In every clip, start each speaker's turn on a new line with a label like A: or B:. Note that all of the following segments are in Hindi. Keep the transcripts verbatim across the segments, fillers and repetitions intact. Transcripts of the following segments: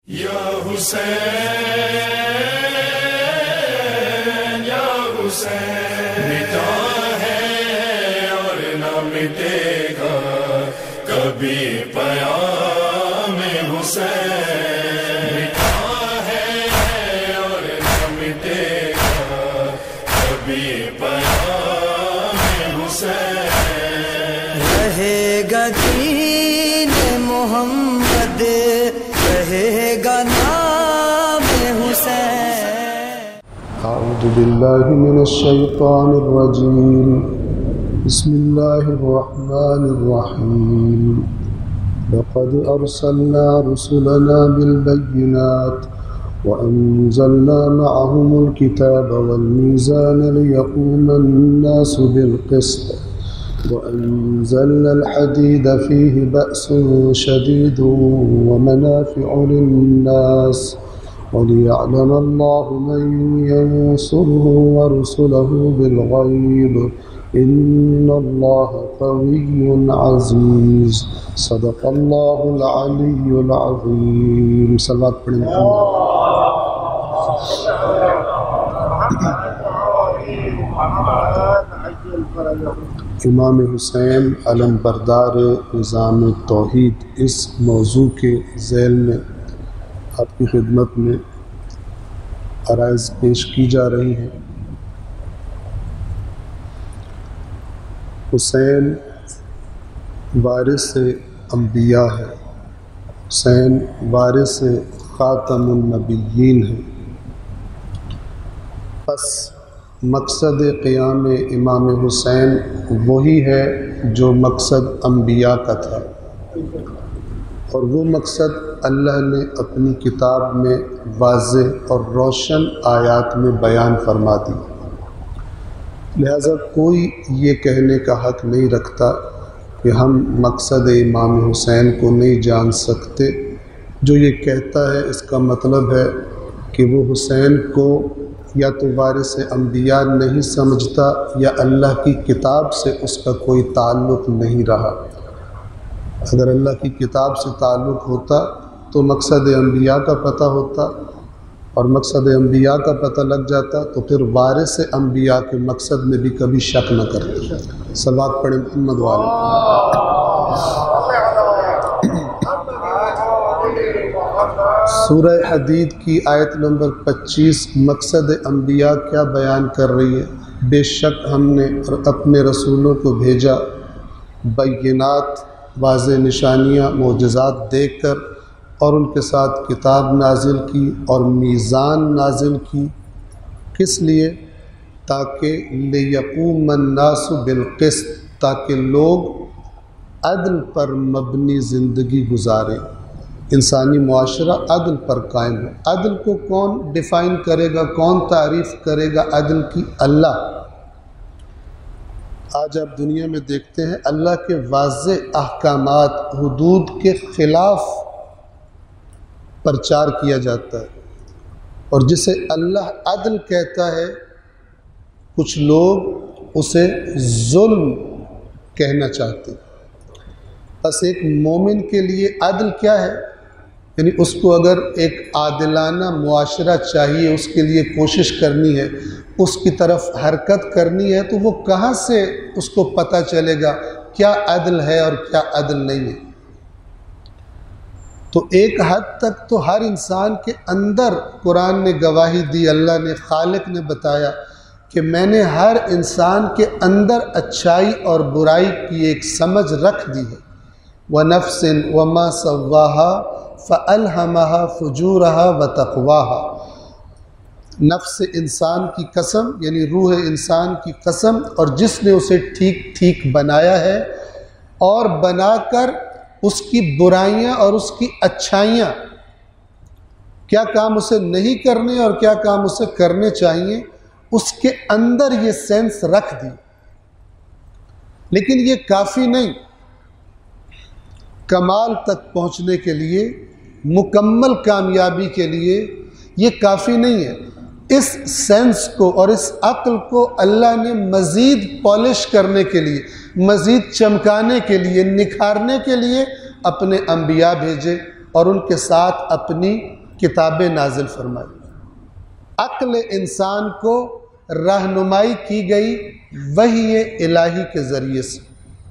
A: या हुसैन या हुसैन मिटा है और न मिटेगा कभी पयाम हुसैन, मिटा है और न मिटेगा कभी पयाम हुसैन।
B: रहेगा दीन मोहम्मद, रहेगा नाम हुसैन।
C: अऊज़ु बिल्लाहि मिनश शैतानिर रजीम। बिस्मिल्लाहिर रहमानिर रहीम। लक़द अर्सलना रुसुलना बिल बय्यिनात व अंज़लना मअहुमुल किताब वल मीज़ान लियक़ूमन नासु बिल क़िस्त वअंज़लना अल-हदीद फ़ीहि बअसुन शदीदुन वमनाफ़िअु लिन्नास वलियअलम अल्लाहु मन यंसुरुहु वरुसुलहु बिल-ग़ैब इन्नल्लाहा क़विय्युन अज़ीज़। सदक़ल्लाहुल अलिय्युल अज़ीम। सल्लल्लाहु अलैहि वसल्लम। इमाम हुसैन अलम बरदार निज़ाम तौहीद इस मौजू के ज़ैल में आपकी खिदमत में अराइज़ पेश की जा रही हैं। हुसैन वारिस अंबिया है, हुसैन वारिस ख़ातमुन नबिय्यीन है। बस मकसद क़याम इमाम हुसैन वही है जो मकसद अंबिया का था, और वो मकसद अल्लाह ने अपनी किताब में वाज़ेह और रोशन आयात में बयान फरमा दी। लिहाजा कोई ये कहने का हक़ नहीं रखता कि हम मकसद इमाम हुसैन को नहीं जान सकते। जो ये कहता है इसका मतलब है कि वो हुसैन को या तो वारिस अंबिया नहीं समझता या अल्लाह की किताब से उसका कोई ताल्लुक़ नहीं रहा। अगर अल्लाह की किताब से ताल्लुक़ होता तो मकसद अंबिया का पता होता, और मकसद अंबिया का पता लग जाता तो फिर वारिस अंबिया के मकसद में भी कभी शक न करते। सल्लल्लाहु अलैहि मोहम्मद वाले। सूरह हदीद की आयत नंबर पच्चीस मकसद अंबिया क्या बयान कर रही है? बेशक हमने अपने रसूलों को भेजा बय्यिनात वाज़ेह निशानियाँ मोजज़ात देकर, और उनके साथ किताब नाजिल की और मीज़ान नाजिल की। किस लिए? ताकि लियक़ूमन नासु बिल क़िस्त, ताकि लोग अदल पर मबनी ज़िंदगी गुजारें। इंसानी मुआशरा अदल पर कायम है। अदल को कौन डिफ़ाइन करेगा, कौन तारीफ़ करेगा अदल की? अल्लाह। आज आप दुनिया में देखते हैं अल्लाह के वाज़ेह अहकामात हुदूद के ख़िलाफ़ प्रचार किया जाता है, और जिसे अल्लाह अदल कहता है कुछ लोग उसे जुल्म कहना चाहते हैं। बस एक मोमिन के लिए अदल क्या है? यानी उसको अगर एक आदिलाना मुआशरा चाहिए, उसके लिए कोशिश करनी है, उसकी तरफ हरकत करनी है, तो वो कहाँ से उसको पता चलेगा क्या अदल है और क्या अदल नहीं है? तो एक हद तक तो हर इंसान के अंदर कुरान ने गवाही दी, अल्लाह ने, खालिक ने बताया कि मैंने हर इंसान के अंदर अच्छाई और बुराई की एक समझ रख दी है। व नफ्सिन व मा सव्वाहा फ़अल्हमहा फ़ुजूरहा व तक़वाहा। नफ्स इंसान की कसम, यानी रूह इंसान की कसम, और जिसने उसे ठीक ठीक बनाया है और बनाकर उसकी बुराइयां और उसकी अच्छाइयाँ, क्या काम उसे नहीं करने और क्या काम उसे करने चाहिए, उसके अंदर ये सेंस रख दी। लेकिन ये काफ़ी नहीं। कमाल तक पहुँचने के लिए, मुकम्मल कामयाबी के लिए ये काफ़ी नहीं है। इस सेंस को और इस अक्ल को अल्लाह ने मज़ीद पॉलिश करने के लिए, मज़ीद चमकाने के लिए, निखारने के लिए अपने अंबिया भेजे और उनके साथ अपनी किताबें नाजिल फरमाई। अक्ल इंसान को रहनुमाई की गई वही इलाही के ज़रिए से।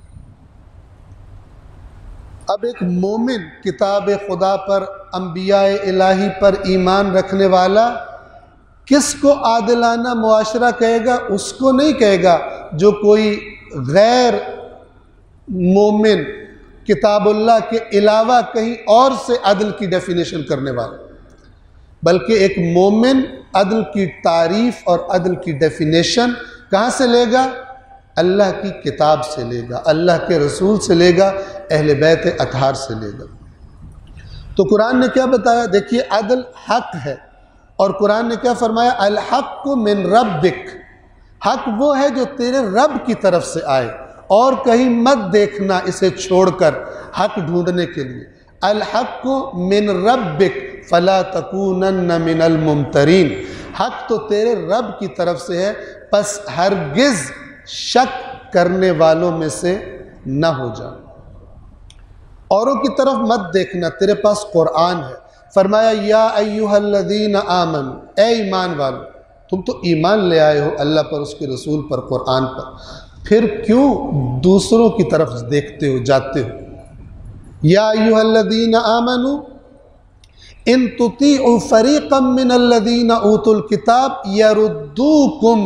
C: अब एक मोमिन किताब खुदा पर, अंबिया इलाही पर ईमान रखने वाला किसको आदिलाना मुआशरा कहेगा? उसको नहीं कहेगा जो कोई गैर मोमिन किताबुल्लाह के अलावा कहीं और से अदल की डेफिनेशन करने वाला, बल्कि एक मोमिन अदल की तारीफ और अदल की डेफिनेशन कहाँ से लेगा? अल्लाह की किताब से लेगा, अल्लाह के रसूल से लेगा, अहले बैत अतहार से लेगा। तो कुरान ने क्या बताया? देखिए, अदल हक है और कुरान ने क्या फरमाया? अल हक़्क़ु मिन रब्बिक, हक वो है जो तेरे रब की तरफ से आए, और कहीं मत देखना इसे छोड़कर हक ढूंढने के लिए। अल हक़्क़ु मिन रब्बिक फला तकूनन्न मिनल मुमतरीन, हक तो तेरे रब की तरफ से है, बस हरगिज़ शक करने वालों में से न हो जा। औरों की तरफ मत देखना, तेरे पास कुरान है। फरमाया या अय्युहल्लज़ीना आमनू, ए ईमान वालो, तुम तो ईमान ले आए हो अल्लाह पर, उसके रसूल पर, कुरान पर, फिर क्यों दूसरों की तरफ देखते हो, जाते हो? या अय्युहल्लज़ीना आमनू इन तुतीउ फरीक़म मिनल्लज़ीना ऊतुल किताब यरुद्दूकुम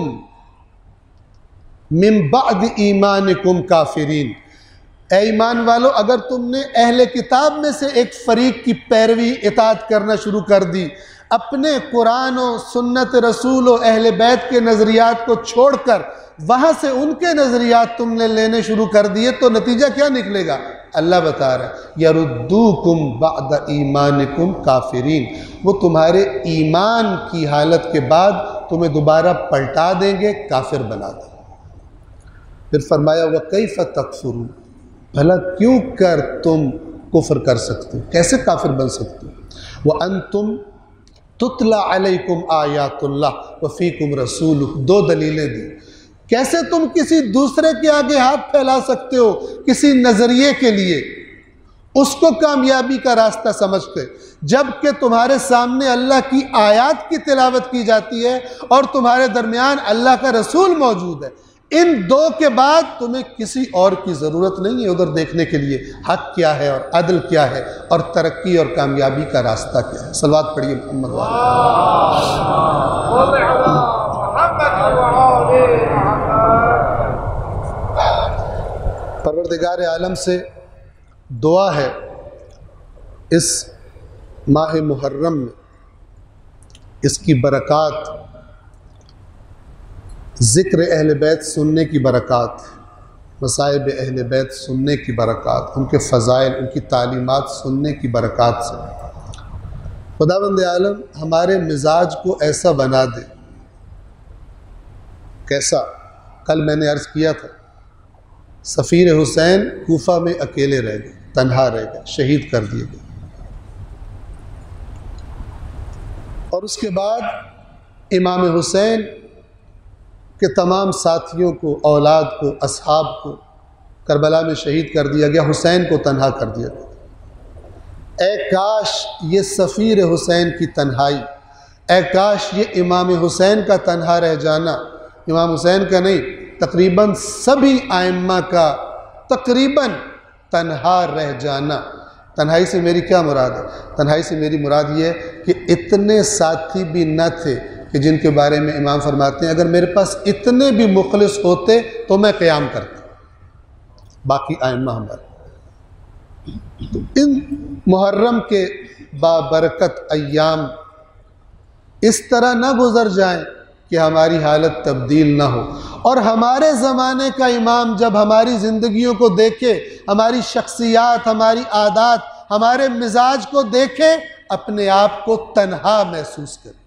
C: मिन बअद ईमानिकुम काफिरीन। ऐ ईमान वालो, अगर तुमने अहले किताब में से एक फरीक की पैरवी इताअत करना शुरू कर दी, अपने कुरान और सुन्नत रसूल और अहले बैत के नज़रियात को छोड़कर वहाँ से उनके नज़रियात तुमने लेने शुरू कर दिए, तो नतीजा क्या निकलेगा? अल्लाह बता रहा है यरुद्दूकुम बअद ईमानिकुम काफिरीन, वो तुम्हारे ईमान की हालत के बाद तुम्हें दोबारा पलटा देंगे, काफिर बना देंगे। फिर फरमाया व कैफ़ तकफुरून, भला क्यों कर तुम कुफ्र कर सकते हो, कैसे काफिर बन सकते हो? व अंतुम तुतला अलैकुम आयातुल्लाह व फीकुम रसूलुहु, दो दलीलें दी। कैसे तुम किसी दूसरे के आगे हाथ फैला सकते हो किसी नज़रिए के लिए, उसको कामयाबी का रास्ता समझते, जबकि तुम्हारे सामने अल्लाह की आयात की तिलावत की जाती है और तुम्हारे दरमियान अल्लाह का रसूल मौजूद है। इन दो के बाद तुम्हें किसी और की ज़रूरत नहीं है उधर देखने के लिए हक क्या है और अदल क्या है और तरक्की और कामयाबी का रास्ता क्या है। सलवात पढ़िए मोहम्मद वाले। परवरदिगार आलम से दुआ है इस माह मुहर्रम में इसकी बरक़ात, ज़िक्र अहले बैत सुनने की बरक़ात, मसाइब अहले बैत सुनने की बरक़ात, उनके फ़ज़ाइल, उनकी तालीमात सुनने की बरक़ात से खुदावंद आलम हमारे मिजाज को ऐसा बना दे। कैसा? कल मैंने अर्ज़ किया था, सफ़ीर हुसैन कूफा में अकेले रह गए, तन्हा रह गए, शहीद कर दिए गए, और उसके बाद इमाम हुसैन के तमाम साथियों को, औलाद को, असहाब को करबला में शहीद कर दिया गया, हुसैन को तन्हा कर दिया गया। ए काश ये सफ़ीर हुसैन की तन्हाई, ए काश ये इमाम हुसैन का तन्हा रह जाना, इमाम हुसैन का नहीं, तकरीबन सभी आइम्मा का तकरीबन तन्हा रह जाना। तन्हाई से मेरी क्या मुराद है? तन्हाई से मेरी मुराद ये है कि इतने साथी भी न थे कि जिनके बारे में इमाम फरमाते हैं अगर मेरे पास इतने भी मुखलिस होते तो मैं क़याम करता, बाकी आइम्मा हमारे। तो इन मुहर्रम के बाबरकत अय्याम इस तरह ना गुज़र जाएं कि हमारी हालत तब्दील ना हो, और हमारे ज़माने का इमाम जब हमारी ज़िंदगियों को देखे, हमारी शख्सियात, हमारी आदात, हमारे मिजाज को देखे, अपने आप को तन्हा महसूस करे।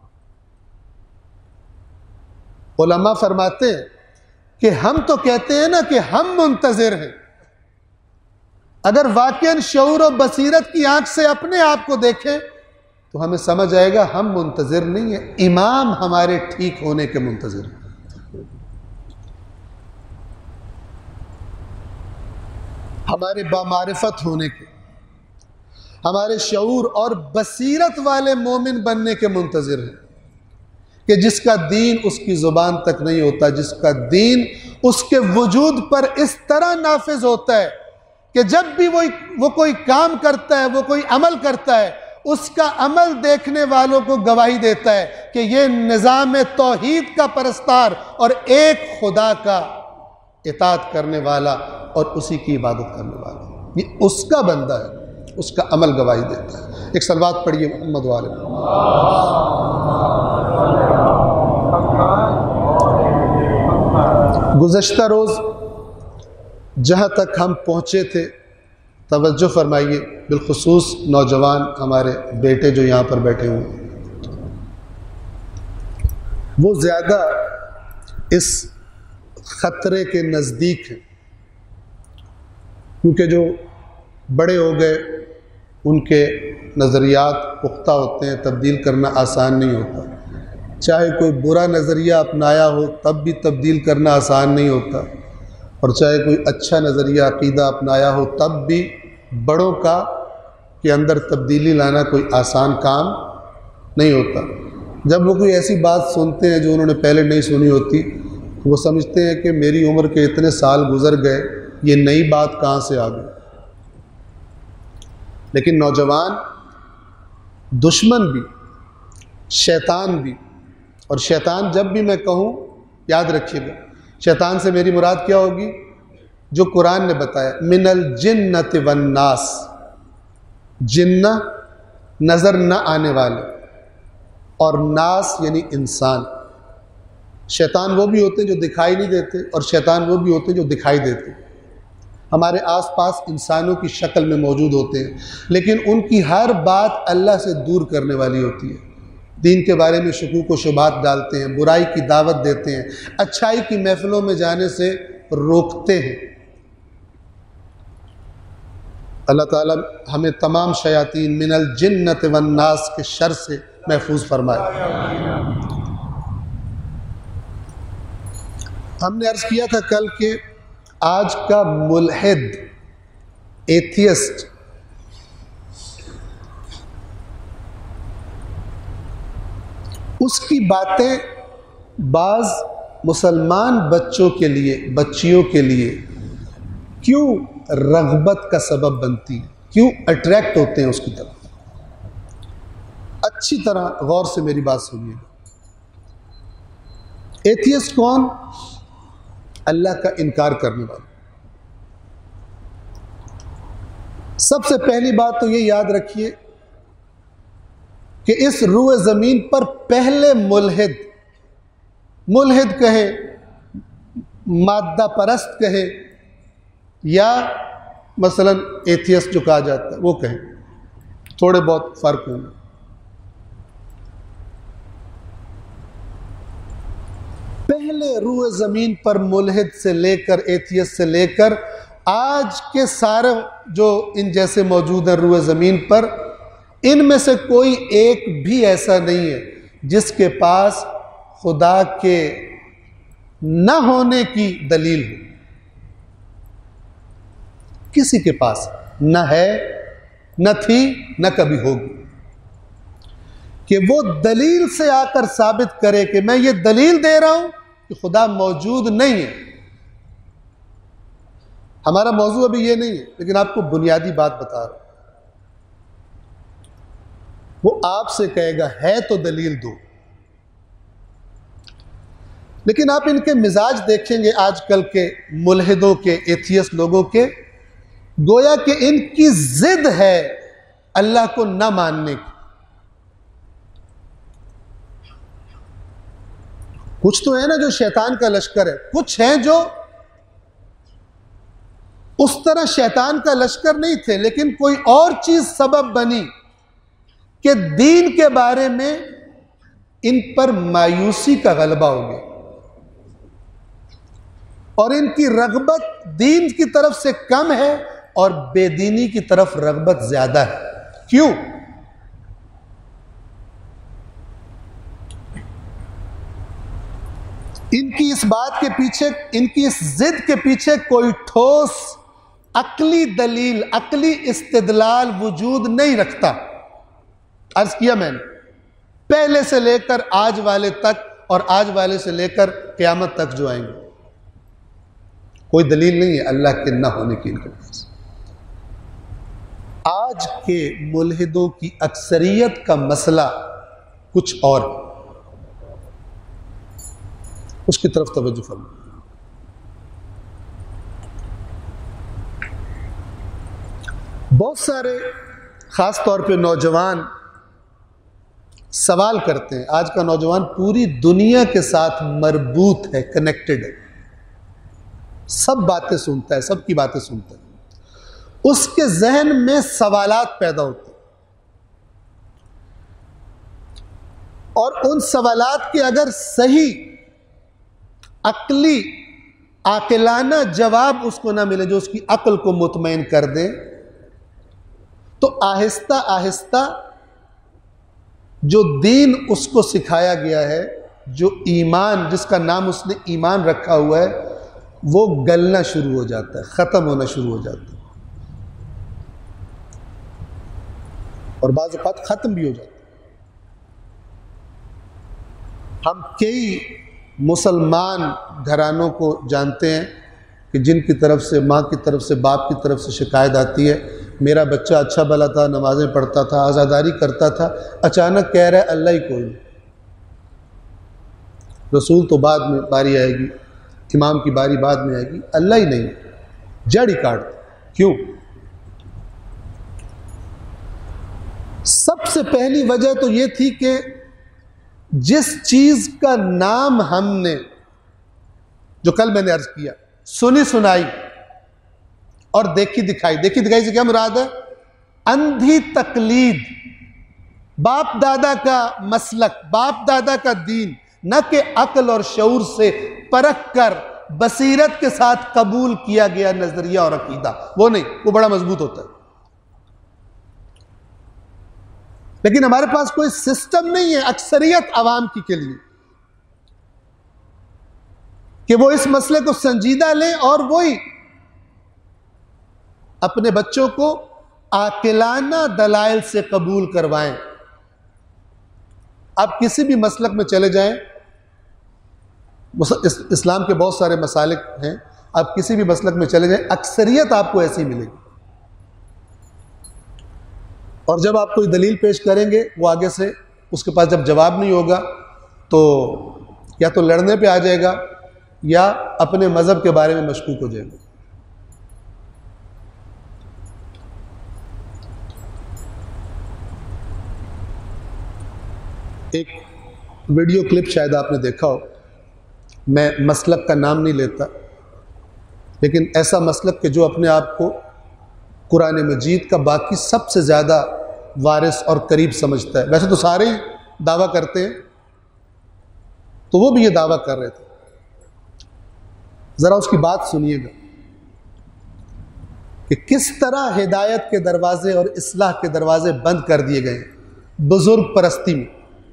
C: उलमा फरमाते हैं कि हम तो कहते हैं ना कि हम मुंतज़िर हैं, अगर वाक़ई शऊर और बसीरत की आंख से अपने आप को देखें तो हमें समझ आएगा हम मुंतज़िर नहीं है, इमाम हमारे ठीक होने के मुंतज़िर हैं। हमारे बामारिफत होने के, हमारे शऊर और बसीरत वाले मोमिन बनने के मुंतज़िर हैं कि जिसका दीन उसकी ज़ुबान तक नहीं होता, जिसका दीन उसके वजूद पर इस तरह नाफिज होता है कि जब भी वो वो कोई काम करता है, वो कोई अमल करता है, उसका अमल देखने वालों को गवाही देता है कि ये निज़ाम तौहीद का परस्तार और एक खुदा का इताअत करने वाला और उसी की इबादत करने वाला, ये उसका बंदा है, उसका अमल गवाही देता है। एक सलवात पढ़िए मोहम्मद वाले। गुज़श्ता रोज़ जहाँ तक हम पहुँचे थे, तवज्जो फरमाइए, बिलखुसूस नौजवान हमारे बेटे जो यहाँ पर बैठे हुए, वो ज़्यादा इस ख़तरे के नज़दीक हैं, क्योंकि जो बड़े हो गए उनके नज़रियात पुख्ता होते हैं, तब्दील करना आसान नहीं होता। चाहे कोई बुरा नज़रिया अपनाया हो तब भी तब्दील करना आसान नहीं होता, और चाहे कोई अच्छा नज़रिया अक़ीदा अपनाया हो तब भी बड़ों का के अंदर तब्दीली लाना कोई आसान काम नहीं होता। जब वो कोई ऐसी बात सुनते हैं जो उन्होंने पहले नहीं सुनी होती, तो वो समझते हैं कि मेरी उम्र के इतने साल गुज़र गए, ये नई बात कहाँ से आ गई। लेकिन नौजवान दुश्मन भी, शैतान भी, और शैतान जब भी मैं कहूँ याद रखिएगा, शैतान से मेरी मुराद क्या होगी? जो कुरान ने बताया, मिनल जिन्नति वन्नास, जिन्ना नज़र न आने वाले और नास यानी इंसान। शैतान वो भी होते हैं जो दिखाई नहीं देते, और शैतान वो भी होते हैं जो दिखाई देते। हमारे आसपास इंसानों की शक्ल में मौजूद होते हैं, लेकिन उनकी हर बात अल्लाह से दूर करने वाली होती है। दीन के बारे में शकूक व शुबहात डालते हैं, बुराई की दावत देते हैं, अच्छाई की महफिलों में जाने से रोकते हैं। अल्लाह ताला हमें तमाम शयातीन मिनल जिन्नत वन्नास के शर से महफूज फरमाए। हमने अर्ज़ किया था कल के आज का मुल्हिद, एथियस्ट, उसकी बातें बाज़ मुसलमान बच्चों के लिए, बच्चियों के लिए क्यों रग़बत का सबब बनती है, क्यों अट्रैक्ट होते हैं उसकी तरफ। अच्छी तरह गौर से मेरी बात सुनिएगा। एथियस्ट कौन? अल्लाह का इनकार करने वाला। सबसे पहली बात तो ये याद रखिए कि इस रूए ज़मीन पर पहले मुल्हिद, मुल्हिद कहे, मादा परस्त कहे, या मसलन एथियस्ट जो कहा जाता है वो कहे, थोड़े बहुत फ़र्क होंगे। पहले रूए ज़मीन पर मुल्हिद से लेकर, एथियस्ट से लेकर आज के सारे जो इन जैसे मौजूद हैं रूए ज़मीन पर, इनमें से कोई एक भी ऐसा नहीं है जिसके पास खुदा के न होने की दलील हो। किसी के पास न है, न थी, न कभी होगी, कि वो दलील से आकर साबित करे कि मैं ये दलील दे रहा हूं कि खुदा मौजूद नहीं है। हमारा मौजू अभी ये नहीं है, लेकिन आपको बुनियादी बात बता रहा हूं। वो आपसे कहेगा है तो दलील दो, लेकिन आप इनके मिजाज देखेंगे आजकल के मुल्हिदों के, एथियस्ट लोगों के, गोया कि इनकी जिद है अल्लाह को न मानने की। कुछ तो है ना जो शैतान का लश्कर है, कुछ हैं जो उस तरह शैतान का लश्कर नहीं थे, लेकिन कोई और चीज सबब बनी कि दीन के बारे में इन पर मायूसी का गलबा हो गया और इनकी रग़बत दीन की तरफ से कम है और बेदीनी की तरफ रग़बत ज्यादा है। क्यों? इनकी इस बात के पीछे, इनकी इस जिद के पीछे कोई ठोस अक्ली दलील, अक्ली इस्तिदलाल वजूद नहीं रखता। अर्ज किया मैंने, पहले से लेकर आज वाले तक और आज वाले से लेकर क़यामत तक जो आएंगे, कोई दलील नहीं है अल्लाह के न होने की इनके पास। आज के मुल्हिदों की अक्सरियत का मसला कुछ और, उसकी तरफ तवज्जो फरमाइए। बहुत सारे खास तौर पे नौजवान सवाल करते हैं। आज का नौजवान पूरी दुनिया के साथ मरबूत है, कनेक्टेड है, सब बातें सुनता है, सबकी बातें सुनता है। उसके जहन में सवालात पैदा होते हैं और उन सवालात के अगर सही अक्ली आकिलाना जवाब उसको ना मिले जो उसकी अक्ल को मुतमईन कर दे, तो आहिस्ता आहिस्ता जो दीन उसको सिखाया गया है, जो ईमान जिसका नाम उसने ईमान रखा हुआ है, वो गलना शुरू हो जाता है, ख़त्म होना शुरू हो जाता है और बाज़ औक़ात ख़त्म भी हो जाता है। हम कई मुसलमान घरानों को जानते हैं कि जिनकी तरफ से, माँ की तरफ से, बाप की तरफ से शिकायत आती है, मेरा बच्चा अच्छा भला था, नमाज़ें पढ़ता था, आज़ादारी करता था, अचानक कह रहा है अल्लाह ही कोई नहीं। रसूल तो बाद में बारी आएगी, इमाम की बारी बाद में आएगी, अल्लाह ही नहीं, जड़ ही काट दे। क्यों? सबसे पहली वजह तो ये थी कि जिस चीज का नाम हमने, जो कल मैंने अर्ज किया, सुनी सुनाई और देखी दिखाई, देखी दिखाई से क्या मुराद है? अंधी तकलीद, बाप दादा का मसलक, बाप दादा का दीन, न कि अक्ल और शऊर से परख कर बसीरत के साथ कबूल किया गया नजरिया और अकीदा, वो नहीं, वो बड़ा मजबूत होता है। लेकिन हमारे पास कोई सिस्टम नहीं है अक्सरियत आवाम की के लिए कि वो इस मसले को संजीदा लें और वही अपने बच्चों को आकिलाना दलाइल से कबूल करवाएं। आप किसी भी मसलक में चले जाएं, इस, इस्लाम के बहुत सारे मसालिक हैं, आप किसी भी मसलक में चले जाएं, अक्सरियत आपको ऐसी मिलेगी। और जब आप कोई दलील पेश करेंगे, वो आगे से उसके पास जब जवाब नहीं होगा तो या तो लड़ने पे आ जाएगा या अपने मज़हब के बारे में मशकूक हो जाएगा। एक वीडियो क्लिप शायद आपने देखा हो, मैं मसलक का नाम नहीं लेता, लेकिन ऐसा मसलक कि जो अपने आप को कुरान मजीद का बाकी सबसे ज़्यादा वारिस और करीब समझता है। वैसे तो सारे ही दावा करते हैं, तो वो भी ये दावा कर रहे थे। ज़रा उसकी बात सुनिएगा कि किस तरह हिदायत के दरवाजे और इस्लाह के दरवाजे बंद कर दिए गए बुजुर्ग परस्ती में।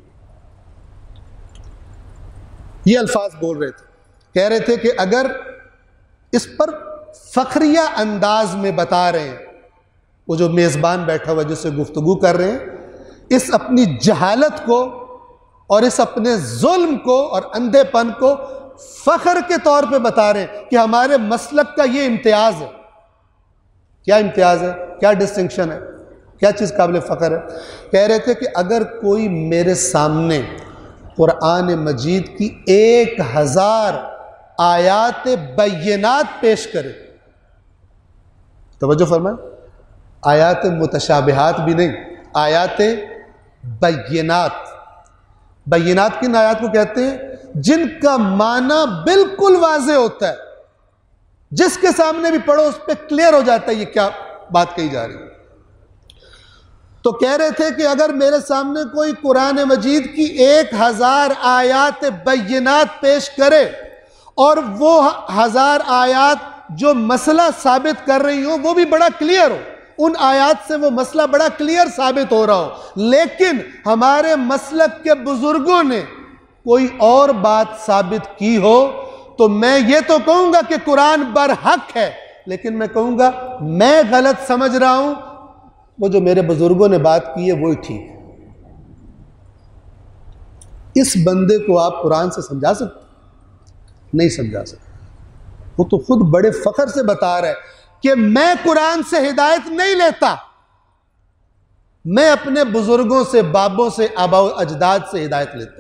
C: ये अल्फाज बोल रहे थे, कह रहे थे कि अगर इस पर फखरिया अंदाज में बता रहे हैं, वो जो मेज़बान बैठा हुआ जिससे गुफ्तगू कर रहे हैं, इस अपनी जहालत को और इस अपने जुल्म को और अंधेपन को फख्र के तौर पे बता रहे हैं कि हमारे मसलक का ये इम्तियाज है। क्या इम्तियाज है, क्या डिस्टिंक्शन है, क्या चीज़ काबिल फ़ख्र है? कह रहे थे कि अगर कोई मेरे सामने कुरान मजीद की एक हज़ार आयात बय्यनात पेश करे, तवज्जो फरमाएं, आयात मुतशाबिहात भी नहीं, आयात बय्यनात। बय्यनात किन आयात को कहते हैं? जिनका माना बिल्कुल वाज़े होता है, जिसके सामने भी पढ़ो उस पर क्लियर हो जाता है ये क्या बात कही जा रही है। तो कह रहे थे कि अगर मेरे सामने कोई कुरान मजीद की एक हजार आयात बय्यनात पेश करे और वो हजार आयात जो मसला साबित कर रही हो वो भी बड़ा क्लियर हो, उन आयात से वो मसला बड़ा क्लियर साबित हो रहा हो, लेकिन हमारे मसलक के बुजुर्गों ने कोई और बात साबित की हो, तो मैं ये तो कहूंगा कि कुरान बरहक है, लेकिन मैं कहूँगा मैं गलत समझ रहा हूँ, वो जो मेरे बुजुर्गों ने बात की है वही ठीक है। इस बंदे को आप कुरान से समझा सकते? नहीं समझा सकते। वो तो खुद बड़े फख्र से बता रहा है कि मैं कुरान से हिदायत नहीं लेता, मैं अपने बुजुर्गों से, बाबों से, आबाओ अजदाद से हिदायत लेता।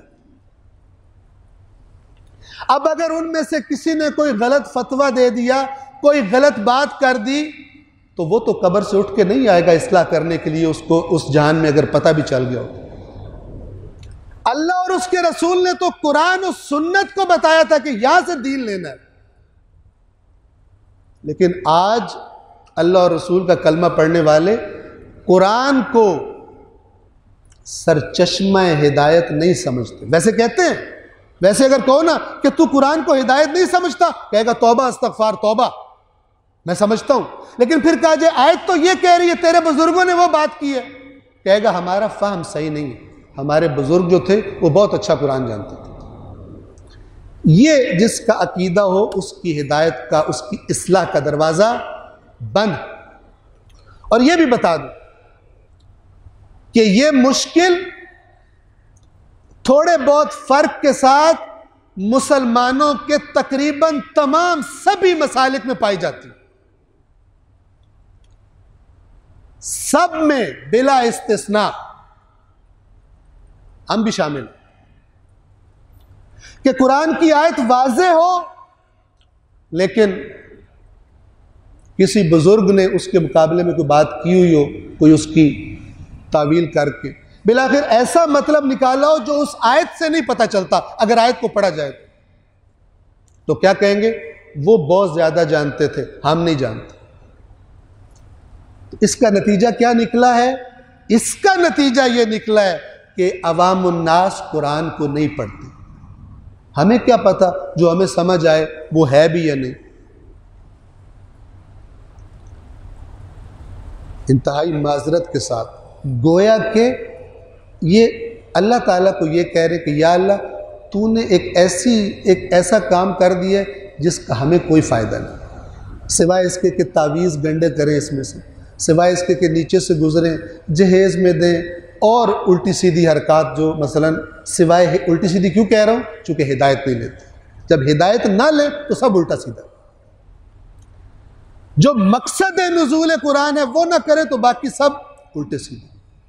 C: अब अगर उनमें से किसी ने कोई गलत फतवा दे दिया, कोई गलत बात कर दी, तो वो तो कब्र से उठ के नहीं आएगा इस्लाह करने के लिए, उसको उस जहान में अगर पता भी चल गया हो। अल्लाह और उसके रसूल ने तो कुरान और सुन्नत को बताया था कि यहां से दीन लेना है। लेकिन आज अल्लाह और रसूल का कलमा पढ़ने वाले कुरान को सरचश्मा हिदायत नहीं समझते। वैसे कहते हैं, वैसे अगर कहो ना कि तू कुरान को हिदायत नहीं समझता, कहेगा तौबा अस्तगफार तौबा, मैं समझता हूं। लेकिन फिर कहा जाए आयत तो ये कह रही है, तेरे बुजुर्गों ने वो बात की है, कहेगा हमारा फहम सही नहीं है, हमारे बुजुर्ग जो थे वो बहुत अच्छा कुरान जानते थे। ये जिसका अकीदा हो उसकी हिदायत का, उसकी इस्लाह का दरवाजा बंद। और ये भी बता दूं कि ये मुश्किल थोड़े बहुत फर्क के साथ मुसलमानों के तकरीबन तमाम सभी मसालिक में पाई जाती, सब में बिला इस्तिस्ना, हम भी शामिल, कि कुरान की आयत वाज़े हो लेकिन किसी बुजुर्ग ने उसके मुकाबले में कोई बात की हुई हो, कोई उसकी तावील करके बिलाखिर ऐसा मतलब निकाला हो जो उस आयत से नहीं पता चलता। अगर आयत को पढ़ा जाए तो क्या कहेंगे, वो बहुत ज्यादा जानते थे, हम नहीं जानते। तो इसका नतीजा क्या निकला है? इसका नतीजा यह निकला है कि अवामुन्नास कुरान को नहीं पढ़ते। हमें क्या पता जो हमें समझ आए वो है भी या नहीं। इंतहाई माजरत के साथ गोया के ये अल्लाह ताला को ये कह रहे कि या अल्लाह तूने एक ऐसी एक ऐसा काम कर दिया जिसका हमें कोई फ़ायदा नहीं, सिवाय इसके कि तावीज़ गंडे करें इसमें से, सिवाय इसके कि नीचे से गुजरें, जहेज़ में दें और उल्टी सीधी हरकत, जो मसलन सिवाय उल्टी सीधी क्यों कह रहा हूँ, चूँकि हिदायत नहीं लेते। जब हिदायत ना ले तो सब उल्टा सीधा। जो मकसद नुज़ूल कुरान है वो ना करे तो बाकी सब उल्टे सीधे।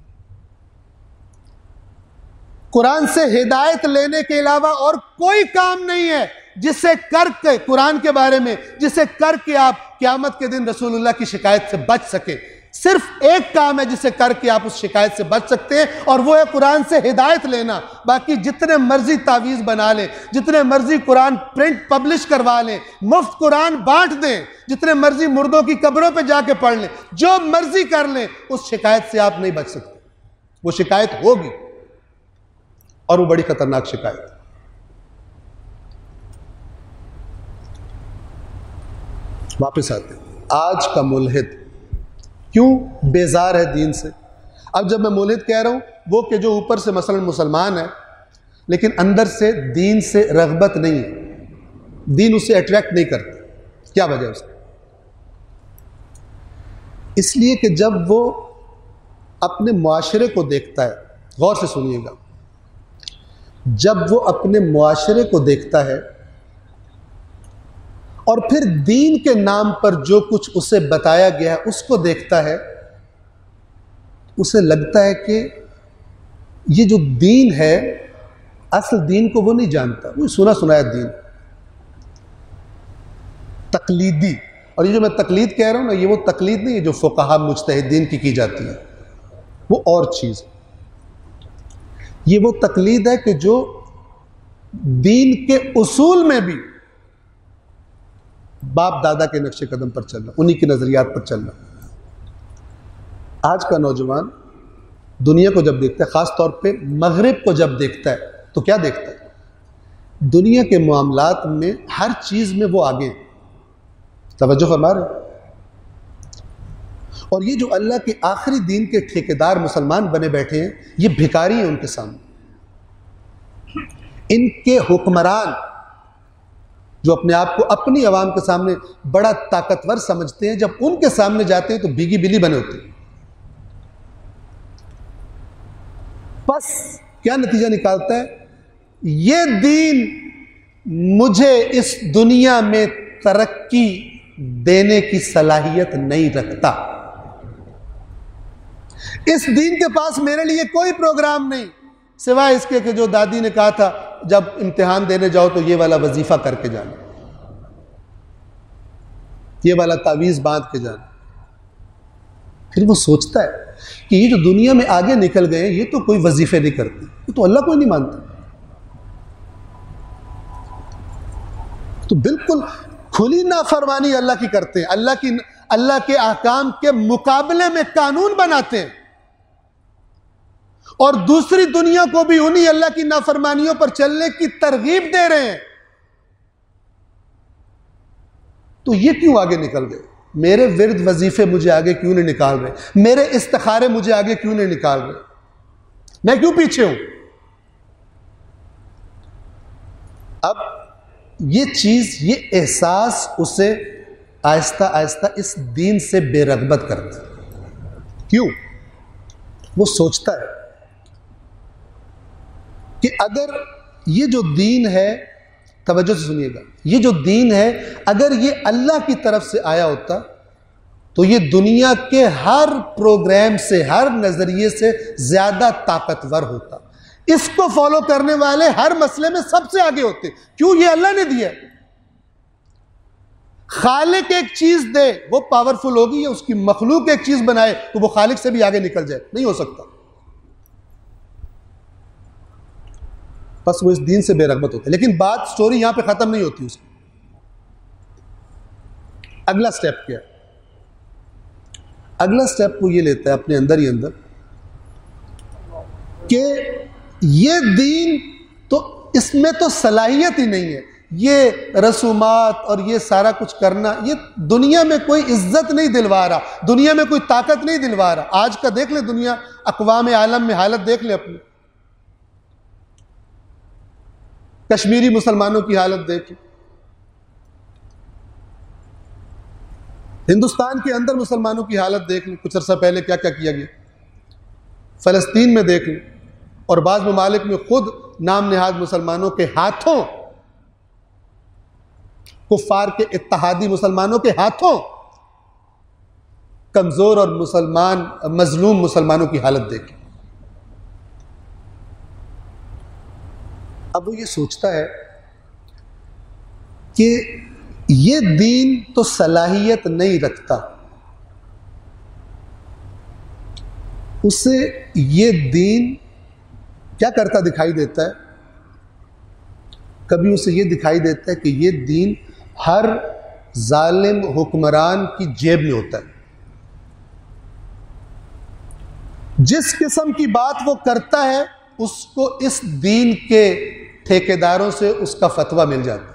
C: कुरान से हिदायत लेने के अलावा और कोई काम नहीं है जिससे करके, कुरान के बारे में जिसे करके आप क़यामत के दिन रसूलुल्लाह की शिकायत से बच सके। सिर्फ एक काम है जिसे करके आप उस शिकायत से बच सकते हैं, और वो है कुरान से हिदायत लेना। बाकी जितने मर्जी तावीज़ बना लें, जितने मर्जी कुरान प्रिंट पब्लिश करवा लें, मुफ्त कुरान बांट दें, जितने मर्जी मुर्दों की कब्रों पे जाके पढ़ लें, जो मर्जी कर लें, उस शिकायत से आप नहीं बच सकते। वो शिकायत होगी और वो बड़ी खतरनाक शिकायत है। वापस आते हैं, आज का मुल्हिद क्यों बेजार है दीन से। अब जब मैं मुल्हिद कह रहा हूं, वो कि जो ऊपर से मसलन मुसलमान है लेकिन अंदर से दीन से रग़बत नहीं है, दीन उसे अट्रैक्ट नहीं करता। क्या वजह उसकी? इसलिए कि जब वो अपने मुआशरे को देखता है, गौर से सुनिएगा, जब वो अपने मुआशरे को देखता है और फिर दीन के नाम पर जो कुछ उसे बताया गया है उसको देखता है, उसे लगता है कि ये जो दीन है, असल दीन को वो नहीं जानता, वो सुना सुनाया दीन, तकलीदी। और ये जो मैं तकलीद कह रहा हूं ना, ये वो तकलीद नहीं है जो फुक़हा मुज्तहिदीन की की जाती है, वो और चीज़। ये वो तकलीद है कि जो दीन के उसूल में भी बाप दादा के नक्शे कदम पर चलना, उन्हीं के नजरियात पर चलना। आज का नौजवान दुनिया को जब देखता है, ख़ास तौर पे मगरिब को जब देखता है, तो क्या देखता है? दुनिया के मामलात में हर चीज़ में वो आगे। तवज्जो फरमा रहे। और ये जो अल्लाह के आखिरी दीन के ठेकेदार मुसलमान बने बैठे हैं, ये भिखारी हैं उनके सामने। इनके हुक्मरान जो अपने आप को अपनी आवाम के सामने बड़ा ताकतवर समझते हैं, जब उनके सामने जाते हैं तो भीगी बिल्ली बने होते हैं। बस क्या नतीजा निकालता है? ये दीन मुझे इस दुनिया में तरक्की देने की सलाहियत नहीं रखता। इस दीन के पास मेरे लिए कोई प्रोग्राम नहीं, सिवाय इसके कि जो दादी ने कहा था जब इम्तिहान देने जाओ तो ये वाला वजीफा करके जाना, ये वाला तावीज़ बांध के जाना। फिर वो सोचता है कि ये जो दुनिया में आगे निकल गए ये तो कोई वजीफे नहीं करते, ये तो अल्लाह को ही नहीं मानते। तो बिल्कुल खुली नाफरमानी अल्लाह की करते हैं, अल्लाह की अल्लाह के ahकाम के मुकाबले में कानून बनाते हैं और दूसरी दुनिया को भी उन्हीं अल्लाह की नाफरमानियों पर चलने की तरगीब दे रहे हैं। तो ये क्यों आगे निकल गए? मेरे विर्द वजीफे मुझे आगे क्यों नहीं निकाल रहे? मेरे इस्तिखारे मुझे आगे क्यों नहीं निकाल रहे? मैं क्यों पीछे हूं? अब ये चीज, ये एहसास उसे आहिस्ता आहिस्ता इस दीन से बेरगबत करता है। क्यों? वो सोचता है कि अगर ये जो दीन है, तवज्जो से सुनिएगा, ये जो दीन है अगर ये अल्लाह की तरफ से आया होता तो ये दुनिया के हर प्रोग्राम से, हर नजरिए से ज्यादा ताकतवर होता। इसको फॉलो करने वाले हर मसले में सबसे आगे होते। क्यों? ये अल्लाह ने दिया। खालिक एक चीज दे वो पावरफुल होगी, या उसकी मखलूक एक चीज बनाए तो वो खालिक से भी आगे निकल जाए? नहीं हो सकता। बस वो इस दीन से बेरगबत होता है। लेकिन बात, स्टोरी यहां पे खत्म नहीं होती। उसकी अगला स्टेप क्या है? अगला स्टेप वो ये लेता है अपने अंदर ही अंदर कि ये दीन तो, इसमें तो सलाहियत ही नहीं है, ये रसूमात और ये सारा कुछ करना, ये दुनिया में कोई इज्जत नहीं दिलवा रहा, दुनिया में कोई ताकत नहीं दिलवा रहा। आज का देख ले दुनिया, अक़वाम आलम में हालत देख ले अपनी, कश्मीरी मुसलमानों की हालत देख ले, हिंदुस्तान के अंदर मुसलमानों की हालत देख ले, कुछ अर्सा पहले क्या क्या किया गया, फ़लस्तीन में देख ले, और बाज़ ममालिक में खुद नाम निहाद मुसलमानों के हाथों, कुफ़ार के इत्तहादी मुसलमानों के हाथों कमज़ोर और मुसलमान, मजलूम मुसलमानों की हालत देखें। अब वो ये सोचता है कि ये दीन तो सलाहियत नहीं रखता, उसे ये दीन क्या करता दिखाई देता है? कभी उसे ये दिखाई देता है कि ये दीन हर जालिम हुक्मरान की जेब में होता है। जिस किस्म की बात वो करता है उसको इस दीन के ठेकेदारों से उसका फतवा मिल जाता है।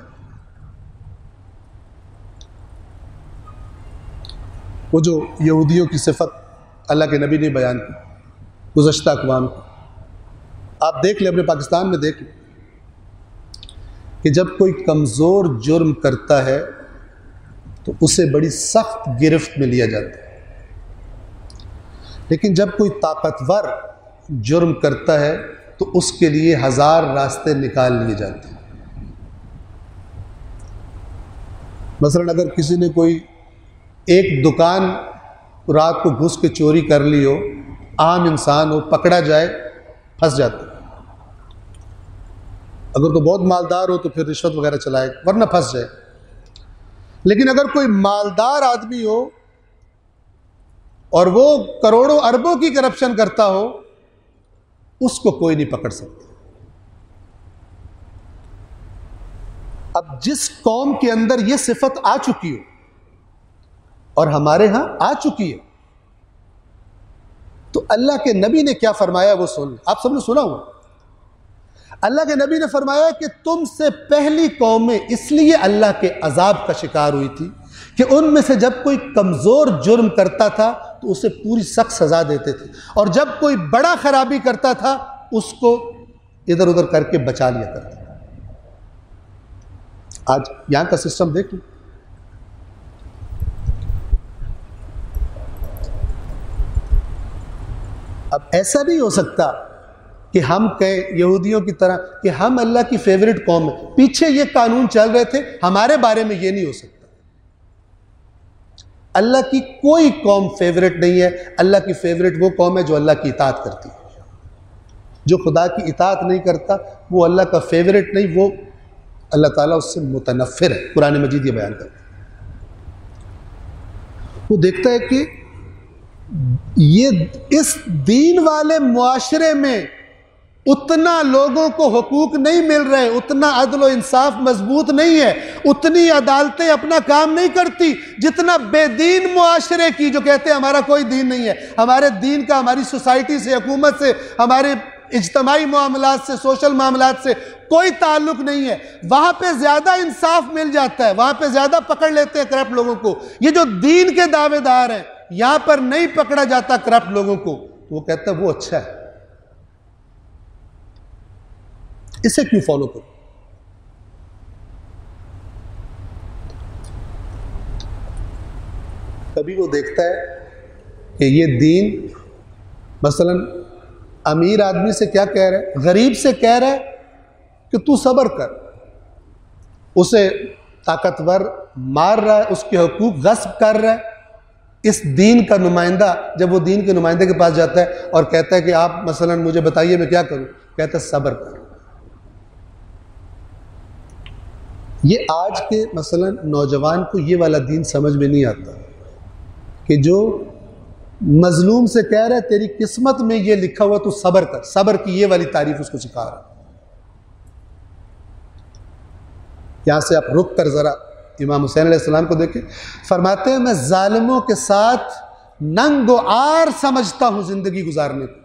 C: वो जो यहूदियों की सिफत अल्लाह के नबी ने बयान की गुज़श्ता अक़वाम की, आप देख ले, अपने पाकिस्तान में देख ले कि जब कोई कमज़ोर जुर्म करता है तो उसे बड़ी सख्त गिरफ्त में लिया जाता है, लेकिन जब कोई ताकतवर जुर्म करता है तो उसके लिए हजार रास्ते निकाल लिए जाते हैं। मसलन अगर किसी ने कोई एक दुकान रात को घुस के चोरी कर ली हो, आम इंसान हो, पकड़ा जाए, फंस जाता है। अगर तो बहुत मालदार हो तो फिर रिश्वत वगैरह चलाए, वरना फंस जाए। लेकिन अगर कोई मालदार आदमी हो और वो करोड़ों अरबों की करप्शन करता हो, उसको कोई नहीं पकड़ सकता। अब जिस कौम के अंदर ये सिफत आ चुकी हो और हमारे यहां आ चुकी है, तो अल्लाह के नबी ने क्या फरमाया वो सुन। आप सबने सुना हुआ, अल्लाह के नबी ने फरमाया कि तुमसे पहली कौमें इसलिए अल्लाह के अजाब का शिकार हुई थी कि उनमें से जब कोई कमज़ोर जुर्म करता था तो उसे पूरी सख्त सज़ा देते थे, और जब कोई बड़ा खराबी करता था उसको इधर उधर करके बचा लिया करता था। आज यहां का सिस्टम देख लो। अब ऐसा नहीं हो सकता कि हम कहें यहूदियों की तरह कि हम अल्लाह की फेवरेट कौम है। पीछे ये कानून चल रहे थे, हमारे बारे में ये नहीं हो सकता। अल्लाह की कोई कौम फेवरेट नहीं है। अल्लाह की फेवरेट वो कौम है जो अल्लाह की इताअत करती है। जो खुदा की इताअत नहीं करता वो अल्लाह का फेवरेट नहीं, वो अल्लाह ताला उससे मुतनफ़िर है। कुरान मजीद ये बयान करता है। वो देखता है कि ये इस दीन वाले मुआशरे में उतना लोगों को हुकूक नहीं मिल रहे, उतना अदल और इंसाफ मजबूत नहीं है, उतनी अदालतें अपना काम नहीं करती जितना बेदीन मुआशरे की, जो कहते हैं हमारा कोई दीन नहीं है, हमारे दीन का हमारी सोसाइटी से, हुकूमत से, हमारे इज्तमाई मामलात से, सोशल मामलात से कोई ताल्लुक नहीं है। वहां पे ज्यादा इंसाफ मिल जाता है, वहां पे ज्यादा पकड़ लेते हैं करप्ट लोगों को। ये जो दीन के दावेदार हैं, यहां पर नहीं पकड़ा जाता करप्ट लोगों को, तो वो कहता है वो अच्छा है, इसे क्यों फॉलो करो। कभी वो देखता है कि ये दीन मसलन अमीर आदमी से क्या कह रहा है, गरीब से कह रहा है कि तू सब्र कर, उसे ताकतवर मार रहा है, उसके हुकूक गस्ब कर रहा है। इस दीन का नुमाइंदा जब वो दीन के नुमाइंदे के पास जाता है और कहता है कि आप मसलन मुझे बताइए मैं क्या करूं, कहता है सब्र कर। ये आज के मसलन नौजवान को ये वाला दीन समझ में नहीं आता कि जो मजलूम से कह रहा है तेरी किस्मत में ये लिखा हुआ तू सब्र कर, सब्र की ये वाली तारीफ उसको सिखा रहा है। यहां से आप रुक कर जरा इमाम हुसैन अलैहिस्सलाम को देखें, फरमाते हैं मैं जालिमों के साथ नंगो आर समझता हूं जिंदगी गुजारने को।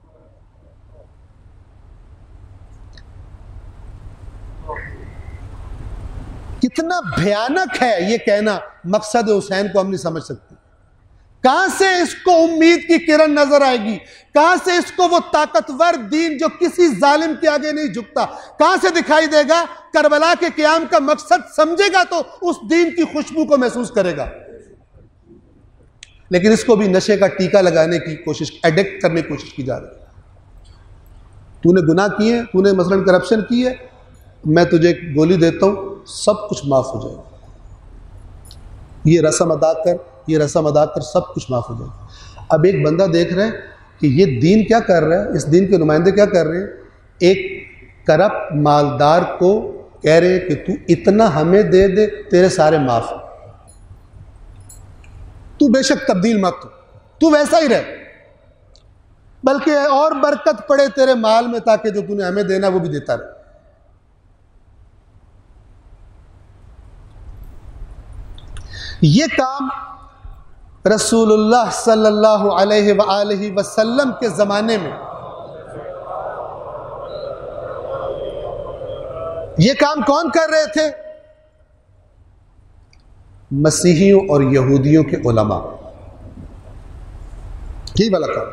C: कितना भयानक है ये कहना, मकसद हुसैन को हम नहीं समझ सकते। कहां से इसको उम्मीद की किरण नजर आएगी, कहां से इसको वो ताकतवर दीन जो किसी जालिम के आगे नहीं झुकता, कहां से दिखाई देगा। करबला के क़याम का मकसद समझेगा तो उस दीन की खुशबू को महसूस करेगा। लेकिन इसको भी नशे का टीका लगाने की कोशिश, एडिक्ट करने की कोशिश की जा रही है। तूने गुनाह किए, तूने मसलन करप्शन की है, मैं तुझे एक गोली देता हूं, सब कुछ माफ हो जाएगा। ये रस्म अदा कर, ये रस्म अदा कर, सब कुछ माफ हो जाएगा। अब एक बंदा देख रहा है कि ये दीन क्या कर रहा है, इस दीन के नुमाइंदे क्या कर रहे हैं। एक करप्ट मालदार को कह रहे हैं कि तू इतना हमें दे दे, तेरे सारे माफ, तू बेशक तब्दील मत हो, तू वैसा ही रह, बल्कि और बरकत पड़े तेरे माल में, ताकि जो तूने हमें देना वो भी देता रहे। ये काम रसूलुल्लाह सल्लल्लाहु अलैहि वआलिहि वसल्लम के ज़माने में, ये काम कौन कर रहे थे? मसीहियों और यहूदियों के उलमा, यही वाला काम।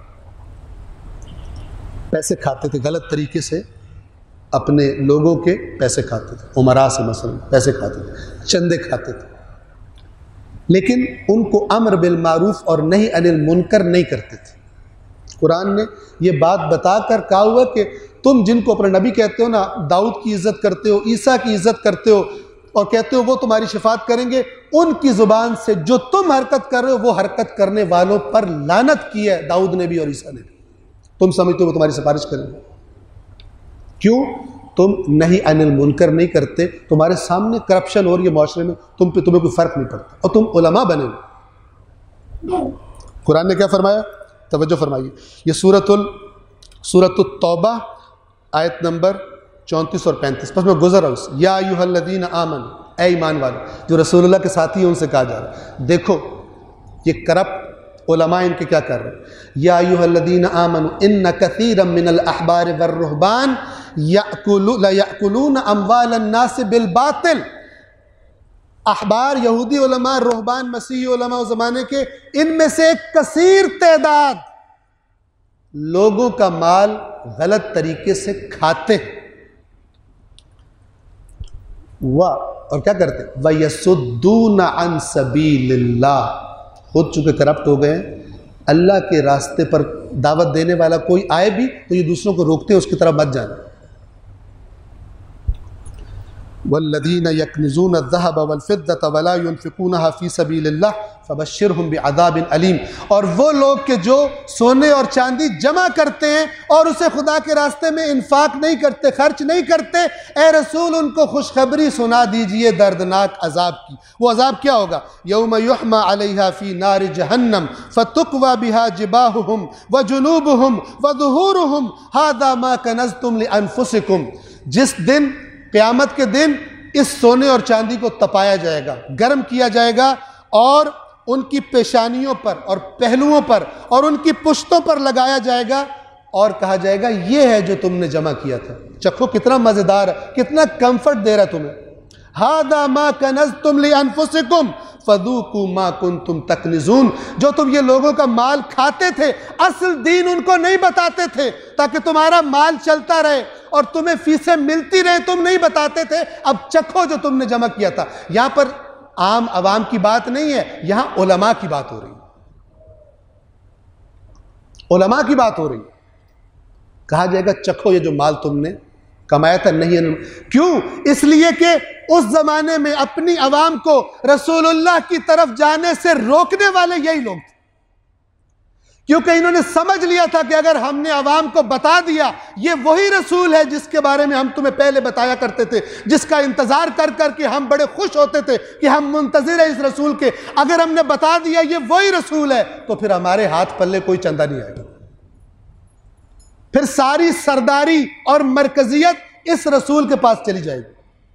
C: पैसे खाते थे गलत तरीके से, अपने लोगों के पैसे खाते थे, उमरा से मसलन पैसे खाते थे, चंदे खाते थे, लेकिन उनको अम्र बिल मारूफ और नहीं अनिल मुनकर नहीं करते थे। कुरान ने यह बात बताकर कहा हुआ कि तुम जिनको अपने नबी कहते हो ना, दाऊद की इज्जत करते हो, ईसा की इज्जत करते हो और कहते हो वो तुम्हारी शिफात करेंगे, उनकी जुबान से जो तुम हरकत कर रहे हो वो हरकत करने वालों पर लानत की है दाऊद ने भी और ईसा ने भी। तुम समझते हो वो तुम्हारी सिफारिश करेंगे, क्यों? तुम नहीं अनिल मुनकर नहीं करते, तुम्हारे सामने करप्शन हो रही है माशरे में, तुम पे तुम्हें कोई फर्क नहीं पड़ता और तुम उलमा बने। कुरान ने क्या फरमाया, तवज्जो फरमाइए। ये सूरतुल सूरतुत तौबा आयत नंबर चौंतीस और पैंतीस, बस मैं गुजर रहा हूँ। या अय्युहल्लज़ीन आमन, ऐ ईमान वाले, जो रसूलुल्लाह के साथी हैं उनसे कहा जा रहा है, देखो ये करप्ट उलमा इनके क्या कर रहे हैं। या अय्युहल्लज़ीन आमनु इन्न कसीरम मिनल अहबार वर्रुहबान याकुलून अम्वालन नास बिल बातिल। अहबार यहूदी उलमा, रुहबान मसीही उलमा उस ज़माने के, इनमें से एक कसीर तादाद लोगों का माल गलत तरीके से खाते हैं। वाह, और क्या करते? वयसुद्दून अन सबीलिल्लाह, खुद चूंकि करप्ट हो गए, अल्लाह के रास्ते पर दावत देने वाला कोई आए भी तो ये दूसरों को रोकते हैं उसकी तरफ मत जाना। वल्लज़ीना यक्निज़ून अज़्ज़हब वल-फ़िद्दत वला युनफ़िक़ूनहा फ़ी सबीलिल्लाह फ़बश्शिरहुम बिअज़ाबिन अलीम, और वो लोग के जो सोने और चांदी जमा करते हैं और उसे खुदा के रास्ते में इन्फाक नहीं करते, खर्च नहीं करते, ए रसूल उनको खुशखबरी सुना दीजिए दर्दनाक अजाब की। वो अजाब क्या होगा? यौम युहमा अलैहा फ़ी नारि जहन्नम फ़तुक्वा बिहा जिबाहुहुम व जुनूबुहुम व ज़ुहूरुहुम हाज़ा मा कनज़्तुम लिअन्फ़ुसिकुम। जिस दिन, क़यामत के दिन, इस सोने और चांदी को तपाया जाएगा, गर्म किया जाएगा और उनकी पेशानियों पर और पहलुओं पर और उनकी पुश्तों पर लगाया जाएगा और कहा जाएगा ये है जो तुमने जमा किया था, चखो कितना मज़ेदार है, कितना कंफर्ट दे रहा है तुम्हें। हादा मा कनज़्तुम लिअन्फ़ुसिकुम फ़ज़ूक़ू मा कुन्तुम तकनिज़ून। जो तुम ये लोगों का माल खाते थे, असल दीन उनको नहीं बताते थे ताकि तुम्हारा माल चलता रहे और तुम्हें फीसें मिलती रहे, तुम नहीं बताते थे, अब चखो जो तुमने जमा किया था। यहाँ पर आम अवाम की बात नहीं है, यहाँ उलमा की बात हो रही है, उलमा की बात हो रही है। कहा जाएगा चखो ये जो माल तुमने कमाया था। नहीं, क्यों? इसलिए कि उस जमाने में अपनी अवाम को रसूलुल्लाह की तरफ जाने से रोकने वाले यही लोग थे, क्योंकि इन्होंने समझ लिया था कि अगर हमने अवाम को बता दिया ये वही रसूल है जिसके बारे में हम तुम्हें पहले बताया करते थे, जिसका इंतजार कर करके हम बड़े खुश होते थे कि हम मुंतजिर हैं इस रसूल के, अगर हमने बता दिया ये वही रसूल है तो फिर हमारे हाथ पल्ले कोई चंदा नहीं आएगा, फिर सारी सरदारी और मरकजियत इस रसूल के पास चली जाएगी।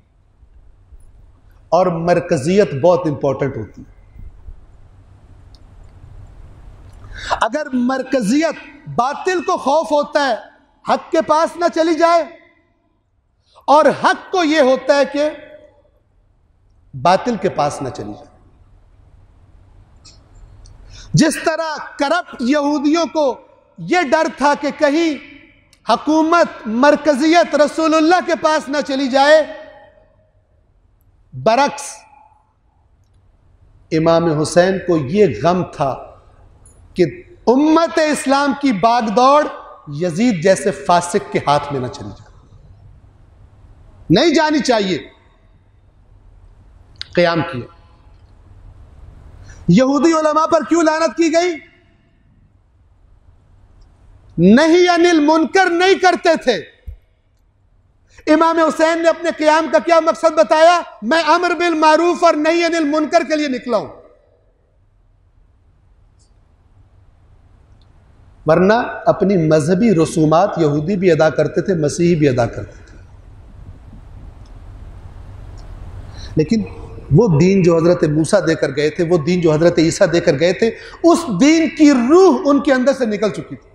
C: और मरकजियत बहुत इंपॉर्टेंट होती है। अगर मरकजियत, बातिल को खौफ होता है हक के पास ना चली जाए, और हक को यह होता है कि बातिल के पास ना चली जाए। जिस तरह करप्ट यहूदियों को यह डर था कि कहीं हुकूमत, मरकजियत रसूलुल्लाह के पास ना चली जाए, बरक्स इमाम हुसैन को यह गम था कि उम्मत इस्लाम की बागदौड़ यजीद जैसे फासिक के हाथ में न चली जाए, नहीं जानी चाहिए। क़याम किया। यहूदी उलमा पर क्यों लानत की गई? नहीं अनिल मुनकर नहीं करते थे। इमाम हुसैन ने अपने क़याम का क्या मकसद बताया? मैं अम्र बिल मारूफ और नहीं अनिल मुनकर के लिए निकला हूं, वरना अपनी मजहबी रसूमात यहूदी भी अदा करते थे, मसीही भी अदा करते थे, लेकिन वो दीन जो हजरत मूसा देकर गए थे, वो दीन जो हजरत ईसा देकर गए थे, उस दीन की रूह उनके अंदर से निकल चुकी थी।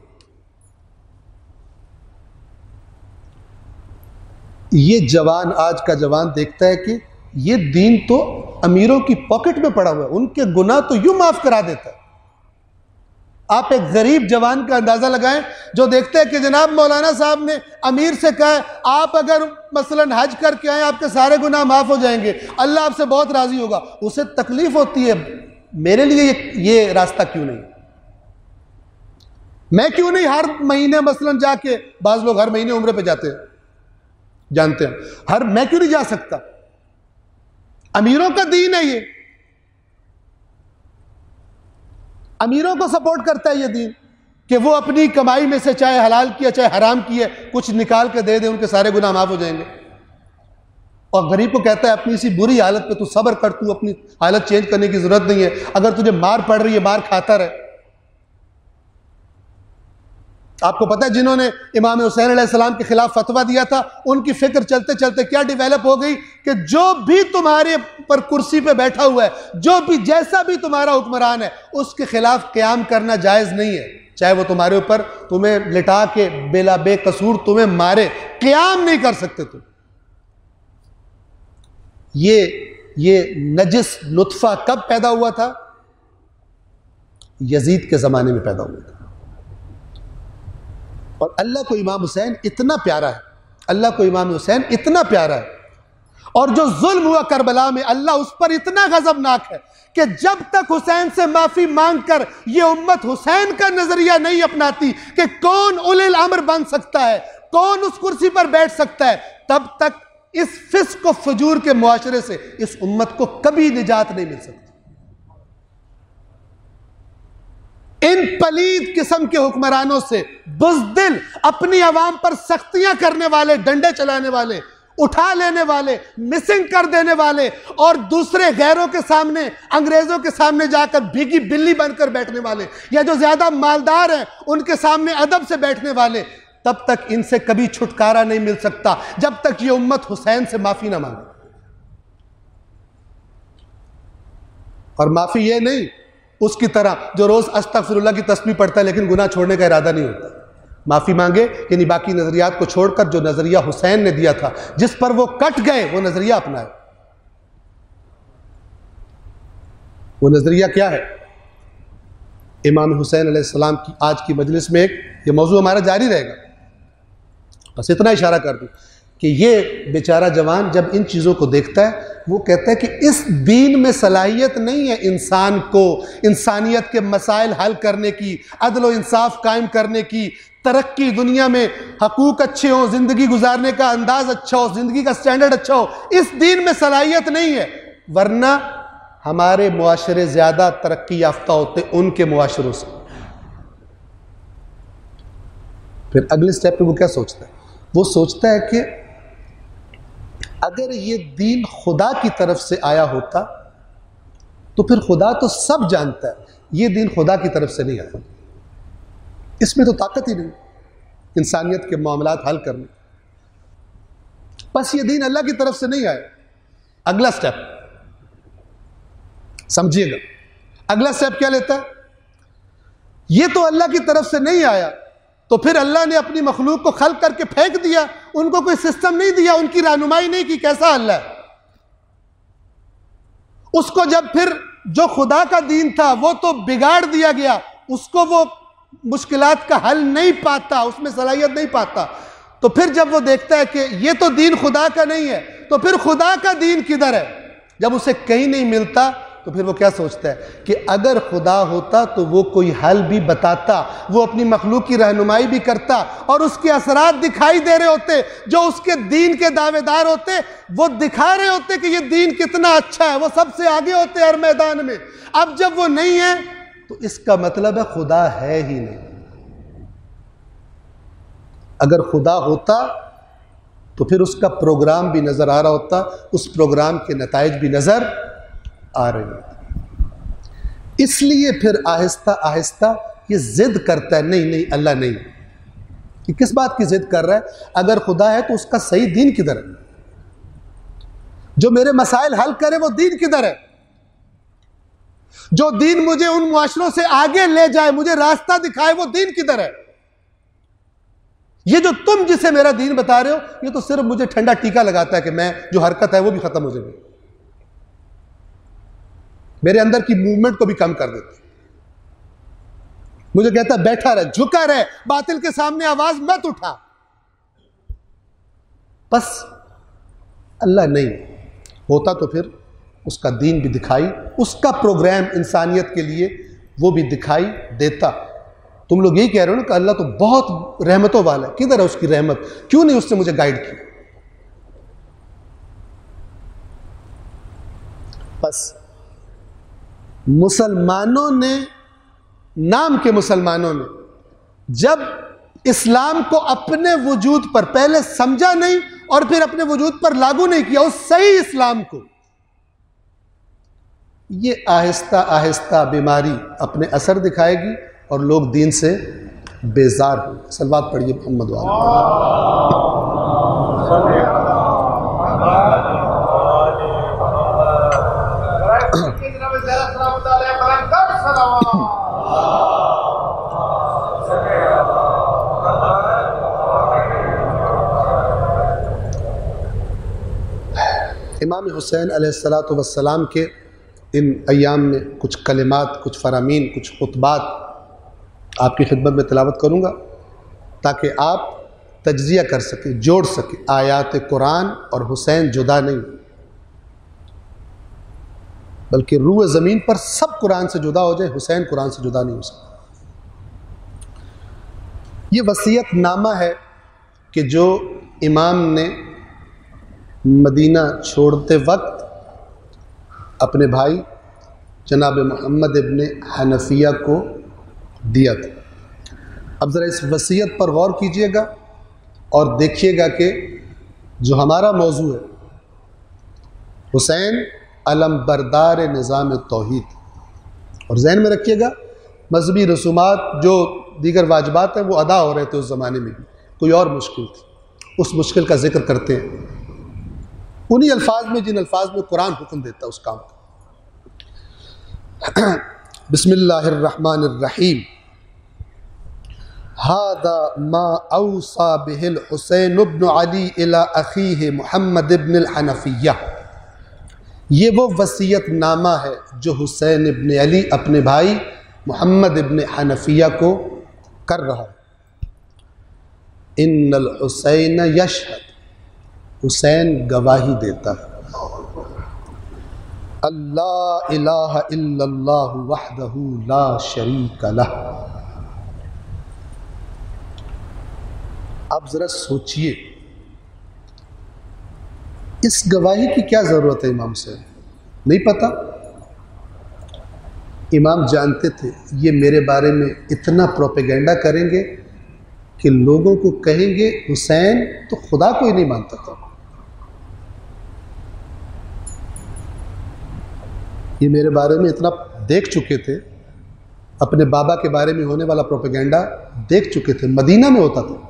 C: ये जवान, आज का जवान देखता है कि ये दीन तो अमीरों की पॉकेट में पड़ा हुआ है, उनके गुनाह तो यूं माफ करा देता है। आप एक गरीब जवान का अंदाजा लगाएं जो देखते हैं कि जनाब मौलाना साहब ने अमीर से कहा आप अगर मसलन हज करके आए आपके सारे गुनाह माफ हो जाएंगे, अल्लाह आपसे बहुत राजी होगा, उसे तकलीफ होती है मेरे लिए ये, ये रास्ता क्यों नहीं, मैं क्यों नहीं हर महीने मसलन जाके, बाज लोग हर महीने उम्रे पे जाते हैं, जानते हैं, हर मैं क्यों नहीं जा सकता? अमीरों का दीन है ये, अमीरों को सपोर्ट करता है ये दीन कि वो अपनी कमाई में से चाहे हलाल किया चाहे हराम किया कुछ निकाल के दे दे, उनके सारे गुनाह माफ हो जाएंगे। और गरीब को कहता है अपनी इसी बुरी हालत पे तू सब्र कर, तू अपनी हालत चेंज करने की जरूरत नहीं है, अगर तुझे मार पड़ रही है मार खाता रहे। आपको पता है जिन्होंने इमाम हुसैन अलैहिस्सलाम के खिलाफ फतवा दिया था, उनकी फिक्र चलते चलते क्या डेवलप हो गई कि जो भी तुम्हारे पर कुर्सी पे बैठा हुआ है, जो भी जैसा भी तुम्हारा हुक्मरान है, उसके खिलाफ क़याम करना जायज़ नहीं है, चाहे वो तुम्हारे ऊपर तुम्हें लिटा के बेला बेकसूर तुम्हें मारे, क़याम नहीं कर सकते तुम। ये ये नजिस नुत्फा कब पैदा हुआ था? यजीद के ज़माने में पैदा हुआ था। और अल्लाह को इमाम हुसैन इतना प्यारा है, अल्लाह को इमाम हुसैन इतना प्यारा है, और जो जुल्म हुआ करबला में, अल्लाह उस पर इतना गजबनाक है कि जब तक हुसैन से माफी मांगकर ये उम्मत हुसैन का नजरिया नहीं अपनाती कि कौन उलिल अम्र बन सकता है, कौन उस कुर्सी पर बैठ सकता है, तब तक इस फिस्क व फजूर के मुआशरे से इस उम्मत को कभी निजात नहीं मिल सकती। इन पलीद किस्म के हुक्मरानों से, बुज़दिल, अपनी आवाम पर सख्तियां करने वाले, डंडे चलाने वाले, उठा लेने वाले, मिसिंग कर देने वाले और दूसरे गैरों के सामने, अंग्रेजों के सामने जाकर भीगी बिल्ली बनकर बैठने वाले, या जो ज्यादा मालदार हैं उनके सामने अदब से बैठने वाले, तब तक इनसे कभी छुटकारा नहीं मिल सकता जब तक ये उम्मत हुसैन से माफी ना मांगे। और माफी ये नहीं उसकी तरह जो रोज अस्तगफिरुल्लाह की तस्बीह पढ़ता है लेकिन गुनाह छोड़ने का इरादा नहीं होता। माफी मांगे यानी बाकी नजरियात को छोड़कर जो नजरिया हुसैन ने दिया था, जिस पर वो कट गए, वो नजरिया अपनाए। वो नजरिया क्या है? इमाम हुसैन अलैहिस्सलाम की आज की मजलिस में एक ये मौजू हमारा जारी रहेगा, बस इतना इशारा कर दूं कि ये बेचारा जवान जब इन चीज़ों को देखता है वो कहता है कि इस दीन में सलाहियत नहीं है इंसान को इंसानियत के मसाइल हल करने की, अदल व इंसाफ कायम करने की, तरक्की, दुनिया में हकूक अच्छे हो, ज़िंदगी गुजारने का अंदाज अच्छा हो, ज़िंदगी का स्टैंडर्ड अच्छा हो, इस दीन में सलाहियत नहीं है। वरना हमारे मुआशरे ज़्यादा तरक्की याफ्ता होते उनके मुआशरों से। फिर अगले स्टेप पे वो क्या सोचता है? वो सोचता है कि अगर ये दीन खुदा की तरफ से आया होता तो फिर खुदा तो सब जानता है, ये दीन खुदा की तरफ से नहीं आया, इसमें तो ताकत ही नहीं इंसानियत के मामलात हल करने, बस ये दीन अल्लाह की तरफ से नहीं आया। अगला स्टेप समझिएगा, अगला स्टेप क्या लेता है? ये तो अल्लाह की तरफ से नहीं आया तो फिर अल्लाह ने अपनी मखलूक को खल्क करके फेंक दिया, उनको कोई सिस्टम नहीं दिया, उनकी रहनुमाई नहीं की, कैसा अल्लाह? उसको जब फिर जो खुदा का दीन था वो तो बिगाड़ दिया गया, उसको वो मुश्किलात का हल नहीं पाता, उसमें सलाहियत नहीं पाता, तो फिर जब वो देखता है कि ये तो दीन खुदा का नहीं है तो फिर खुदा का दीन किधर है? जब उसे कहीं नहीं मिलता तो फिर वो क्या सोचता है कि अगर खुदा होता तो वो कोई हल भी बताता, वो अपनी मखलूक की रहनुमाई भी करता और उसके असरात दिखाई दे रहे होते, जो उसके दीन के दावेदार होते वो दिखा रहे होते कि ये दीन कितना अच्छा है, वो सबसे आगे होते हर मैदान में। अब जब वो नहीं है तो इसका मतलब है खुदा है ही नहीं। अगर खुदा होता तो फिर उसका प्रोग्राम भी नजर आ रहा होता, उस प्रोग्राम के नताइज भी नजर आ रही होती। इसलिए फिर आहिस्ता आहिस्ता ये जिद करता है, नहीं नहीं अल्लाह नहीं। ये किस बात की जिद कर रहा है? अगर खुदा है तो उसका सही दीन किधर है? जो मेरे मसाइल हल करे वो दीन किधर है? जो दीन मुझे उन मुआशरों से आगे ले जाए, मुझे रास्ता दिखाए, वो दीन किधर है? ये जो तुम जिसे मेरा दीन बता रहे हो ये तो सिर्फ मुझे ठंडा टीका लगाता है कि मैं जो हरकत है वो भी खत्म हो जाए, मेरे अंदर की मूवमेंट को भी कम कर देता है। मुझे कहता है बैठा रहे, झुका रहे, बातिल के सामने आवाज मत उठा। बस अल्लाह नहीं होता तो फिर उसका दीन भी दिखाई, उसका प्रोग्राम इंसानियत के लिए वो भी दिखाई देता। तुम लोग यही कह रहे हो ना कि अल्लाह तो बहुत रहमतों वाला है, किधर है उसकी रहमत? क्यों नहीं उसने मुझे गाइड किया? बस मुसलमानों ने, नाम के मुसलमानों ने जब इस्लाम को अपने वजूद पर पहले समझा नहीं और फिर अपने वजूद पर लागू नहीं किया, उस सही इस्लाम को, ये आहिस्ता आहिस्ता बीमारी अपने असर दिखाएगी और लोग दीन से बेजार होंगे। सलवात पढ़िए मोहम्मद वाले। इमाम हुसैन अलैहिस्सलातु वस्सलाम के इन अय्याम में कुछ कलिमात, कुछ फरामीन, कुछ खुतबात आपकी खिदमत में तिलावत करूँगा ताकि आप तज्जिया कर सके, जोड़ सके। आयात कुरान और हुसैन जुदा नहीं, बल्कि रूह ज़मीन पर सब कुरान से जुदा हो जाए, हुसैन कुरान से जुदा नहीं हो सकता। ये वसीयत नामा है कि जो इमाम ने मदीना छोड़ते वक्त अपने भाई जनाब मोहम्मद इब्ने हनफिया को दिया था। अब ज़रा इस वसीयत पर गौर कीजिएगा और देखिएगा कि जो हमारा मौजू है हुसैन अलम बरदार निज़ाम तौहीद, और जहन में रखिएगा मजहबी रसूमात जो दीगर वाजिबात हैं वो अदा हो रहे थे उस ज़माने में भी, कोई और मुश्किल थी, उस मुश्किल का जिक्र करते हैं उन्हीं अल्फाज में जिन अल्फाज में कुरान हुक्म देता है उस काम का। बिस्मिल्लाहिर्रहमानिर्रहीम। हादा मा औसा बिहिल हुसैन इब्न अली इला अखीह मुहम्मद इब्न हनफिया। ये वो वसीयत नामा है जो हुसैन इब्न अली अपने भाई मोहम्मद इब्न हनफिया को कर रहा है। इन्नल हुसैन यशहद, हुसैन गवाही देता है, अल्लाह इलाहा इल्लल्लाह वहदहू ला शरीक लह। आप ज़रा सोचिए इस गवाही की क्या ज़रूरत है इमाम से? नहीं पता। इमाम जानते थे ये मेरे बारे में इतना प्रोपेगेंडा करेंगे कि लोगों को कहेंगे हुसैन तो खुदा को ही नहीं मानता था। ये मेरे बारे में इतना देख चुके थे, अपने बाबा के बारे में होने वाला प्रोपेगेंडा देख चुके थे, मदीना में होता था।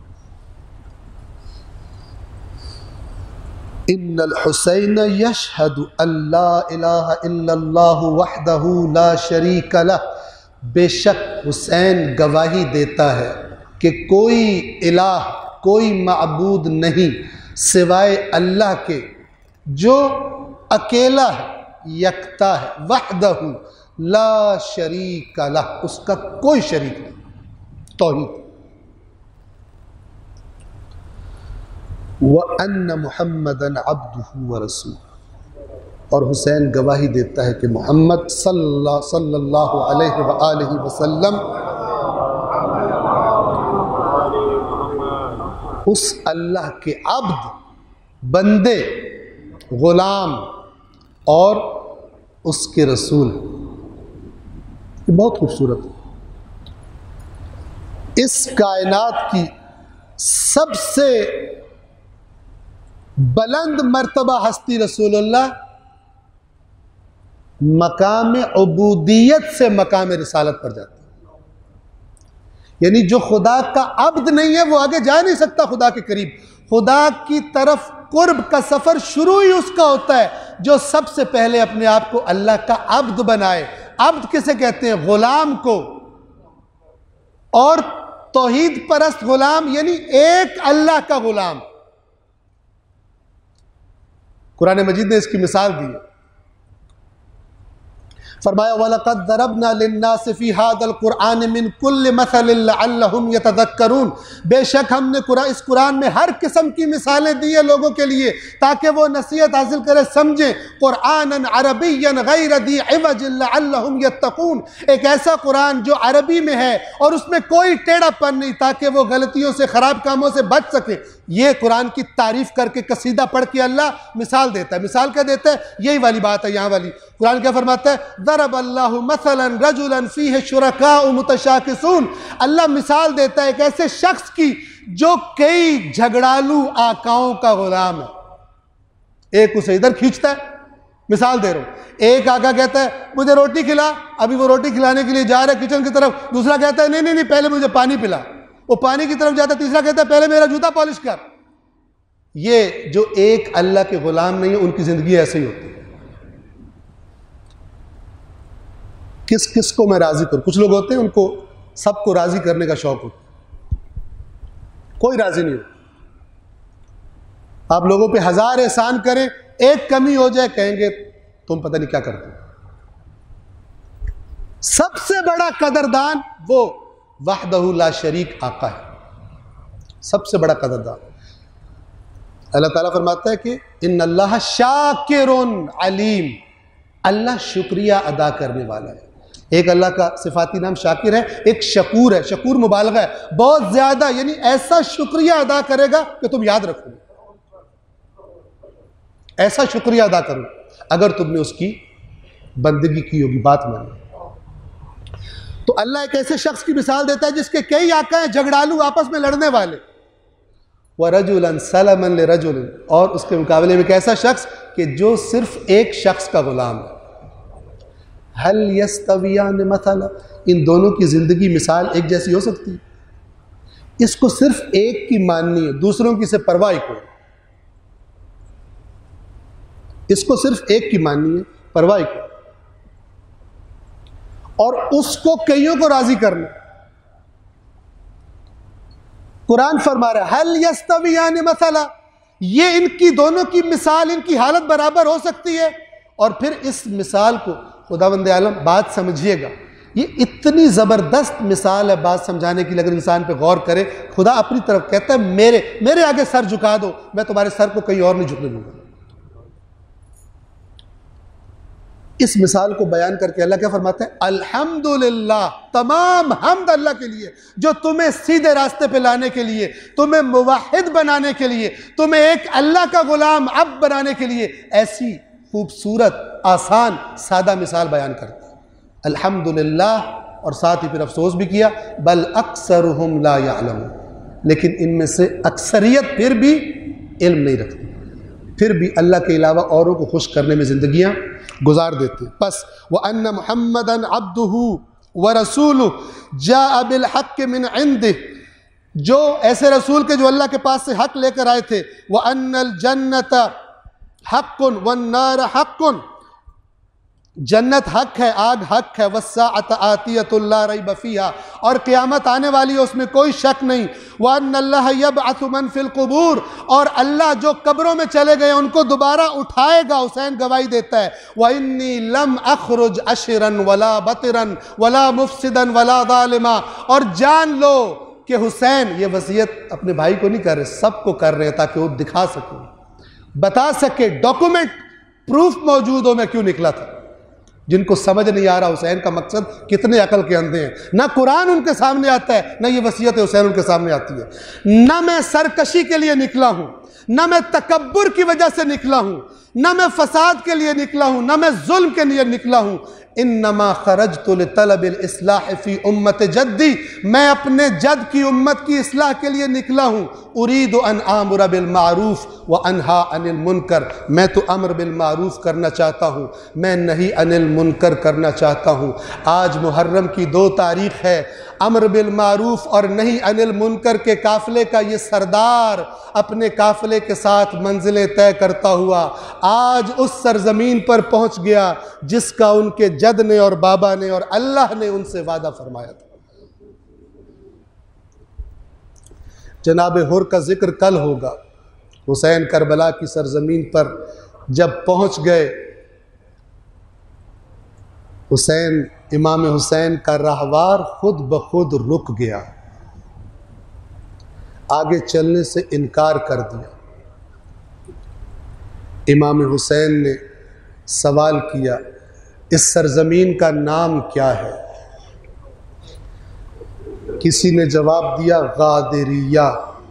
C: इन्नल हुसैन यशहदु अल्ला इलाहा इल्लल्लाहु वहदहू ला शरीक लह। बेशक हुसैन गवाही देता है कि कोई इलाह, कोई माबूद नहीं सिवाय अल्लाह के जो अकेला है, यकता है, वहदहू ला शरीक लह, उसका कोई शरीक नहीं, तौहीद। व अन्न मुहम्मदन अब्दुहु व रसूल, और हुसैन गवाही देता है कि मोहम्मद सल्लल्लाहु अलैहि वसल्लम उस अल्लाह के अब्द, बंदे, गुलाम और उसके रसूल। ये बहुत खूबसूरत है। इस कायनात की सबसे बुलंद मर्तबा हस्ती रसूलुल्लाह मकाम उबूदियत से मकाम रिसालत पर जाती है। यानी जो खुदा का अब्द नहीं है वो आगे जा नहीं सकता खुदा के करीब। खुदा की तरफ कुर्ब का सफर शुरू ही उसका होता है जो सबसे पहले अपने आप को अल्लाह का अब्द बनाए। अब्द किसे कहते हैं? गुलाम को। और तौहीद परस्त गुलाम यानी एक अल्लाह का गुलाम। कुरान मजीद ने इसकी मिसाल दी है, फरमाया वलक़द दरबना लिन्नास फ़ी हाज़ल क़ुरआन मिन कुल्लि मसलिन लअल्लहुम यतज़क्करून। बेशक हमने कुरान इस कुरान में हर किस्म की मिसालें दी हैं लोगों के लिए ताकि वो नसीहत हासिल करें, समझें। कुरानन अरबिय्यन गैर दी इवज लअल्लहुम यत्तक़ून, एक ऐसा कुरान जो अरबी में है और उसमें कोई टेढ़ापन नहीं ताकि वो गलतियों से, ख़राब कामों से बच सके। ये कुरान की तारीफ करके कसीदा पढ़ के अल्लाह मिसाल देता है। मिसाल क्या देता है? यही वाली बात है यहाँ वाली। कुरान क्या फरमाता है? दरबल्लाहु मसलन रजुलन फीहि शुरकाउ मुतशाकिसून। अल्लाह मिसाल देता है एक ऐसे शख्स की जो कई झगड़ालू आकाओं का गुलाम है। एक उसे इधर खींचता है, मिसाल दे रहा हूं, एक आका कहता है मुझे रोटी खिला, अभी वो रोटी खिलाने के लिए जा रहा है किचन की तरफ। दूसरा कहता है नहीं नहीं नहीं पहले मुझे पानी पिला, वो पानी की तरफ जाता है। तीसरा कहता है पहले मेरा जूता पॉलिश कर। ये जो एक अल्लाह के गुलाम नहीं है उनकी जिंदगी ऐसे ही होती है। किस किस को मैं राजी करूं? कुछ लोग होते हैं उनको सबको राजी करने का शौक होता है, कोई राजी नहीं हो। आप लोगों पे हजार एहसान करें, एक कमी हो जाए कहेंगे तुम पता नहीं क्या करते हो। सबसे बड़ा कदरदान वो वहदहू ला शरीक आका है। सबसे बड़ा कदरदान। अल्लाह ताला फरमाता है कि इन्नल्लाह शाकिरुन अलीम, अल्लाह शुक्रिया अदा करने वाला है। एक अल्लाह का सिफाती नाम शाकिर है, एक शकूर है। शकूर मुबालगा है, बहुत ज़्यादा, यानी ऐसा शुक्रिया अदा करेगा कि तुम याद रखोगे, ऐसा शुक्रिया अदा करो अगर तुमने उसकी बंदगी की होगी, बात मानी। तो अल्लाह एक ऐसे शख्स की मिसाल देता है जिसके कई आका हैं, झगड़ालू, आपस में लड़ने वाले, व रजुलन सलमन ले रजुलन, और उसके मुकाबले में एक ऐसा शख्स कि जो सिर्फ एक शख्स का गुलाम है। हल यस्तवियान मथला, इन दोनों की जिंदगी मिसाल एक जैसी हो सकती है? इसको सिर्फ एक की माननी है, दूसरों की से परवाह को, इसको सिर्फ एक की माननी है, परवाह को, और उसको कईयों को राजी करना। कुरान फरमा रहा है हल यस्तवियान मथला, ये इनकी दोनों की मिसाल, इनकी हालत बराबर हो सकती है। और फिर इस मिसाल को खुदावंद आलम, बात समझिएगा, ये इतनी ज़बरदस्त मिसाल है बात समझाने की, अगर इंसान पे गौर करे। खुदा अपनी तरफ कहता है मेरे मेरे आगे सर झुका दो, मैं तुम्हारे सर को कहीं और नहीं झुकने दूंगा। इस मिसाल को बयान करके अल्लाह क्या फरमाता है? अल्हम्दुलिल्लाह, तमाम हम्द अल्लाह के लिए जो तुम्हें सीधे रास्ते पे लाने के लिए, तुम्हें मुवाहिद बनाने के लिए, तुम्हें एक अल्लाह का गुलाम अब बनाने के लिए ऐसी खूबसूरत, आसान, सादा मिसाल बयान करता है। अल्हम्दुलिल्लाह, और साथ ही फिर अफसोस भी किया, बल अक्सरुहुम ला यअलमून, लेकिन इनमें से अक्सरियत फिर भी इल्म नहीं रखती, फिर भी अल्लाह के अलावा औरों को खुश करने में ज़िंदगियाँ गुजार देते। बस व अन्न मुहम्मदन अब्दुहु व रसूलुहु जाअ बिल हक़्क़ मिन इंदिह, जो ऐसे रसूल के जो अल्लाह के पास से हक़ लेकर आए थे। व अन्नल जन्नत हक़्क़ुन वन नार हक़्क़ुन, जन्नत हक है, आग हक है। वस्साअत आतियतुन ला रैब फीहा, और क़यामत आने वाली है उसमें कोई शक नहीं। व अन्नल्लाह यबअसु मन फिल क़ुबूर, और अल्लाह जो कब्रों में चले गए उनको दोबारा उठाएगा, हुसैन गवाही देता है। व इन्नी लम अखरुज अशरन वला बतरन वला मुफसिदन वला ज़ालिमा, और जान लो कि हुसैन ये वसीयत अपने भाई को नहीं कर रहे, सबको कर रहे हैं, ताकि वो दिखा सके, बता सके, डॉक्यूमेंट प्रूफ मौजूद हो मैं क्यों निकला था। जिनको समझ नहीं आ रहा हुसैन का मकसद, कितने अकल के अंधे हैं, ना कुरान उनके सामने आता है, ना ये वसीयत हुसैन उनके सामने आती है। ना मैं सरकशी के लिए निकला हूँ, ना मैं तकब्बुर की वजह से निकला हूँ, ना मैं फसाद के लिए निकला हूँ, ना मैं जुल्म के लिए निकला हूँ। इन्नमा खरजतु लितलबिल इस्लाह फी उम्मत जद्दी, मैं अपने जद की उम्मत की इस्लाह के लिए निकला हूँ। उरीदु अन आमुरा बिल मारूफ व अनहा अनिल मुनकर, मैं तो अम्र बिल मारूफ करना चाहता हूँ, मैं नहीं अनिल मुनकर करना चाहता हूँ। आज मुहर्रम की दो तारीख है, अम्र बिल मारूफ और नहीं अनिल मुनकर के काफ़िले का ये सरदार अपने काफ़िले के साथ मंजिलें तय करता हुआ आज उस सरजमीन पर पहुँच गया जिसका उनके जद ने और बाबा ने और अल्लाह ने उनसे वादा फरमाया था। जनाब हुर का जिक्र कल होगा। हुसैन करबला की सरजमीन पर जब पहुँच गए, हुसैन इमाम हुसैन का रहवार खुद ब खुद रुक गया, आगे चलने से इनकार कर दिया। इमाम हुसैन ने सवाल किया, इस सरजमीन का नाम क्या है? किसी ने जवाब दिया गादिरिया।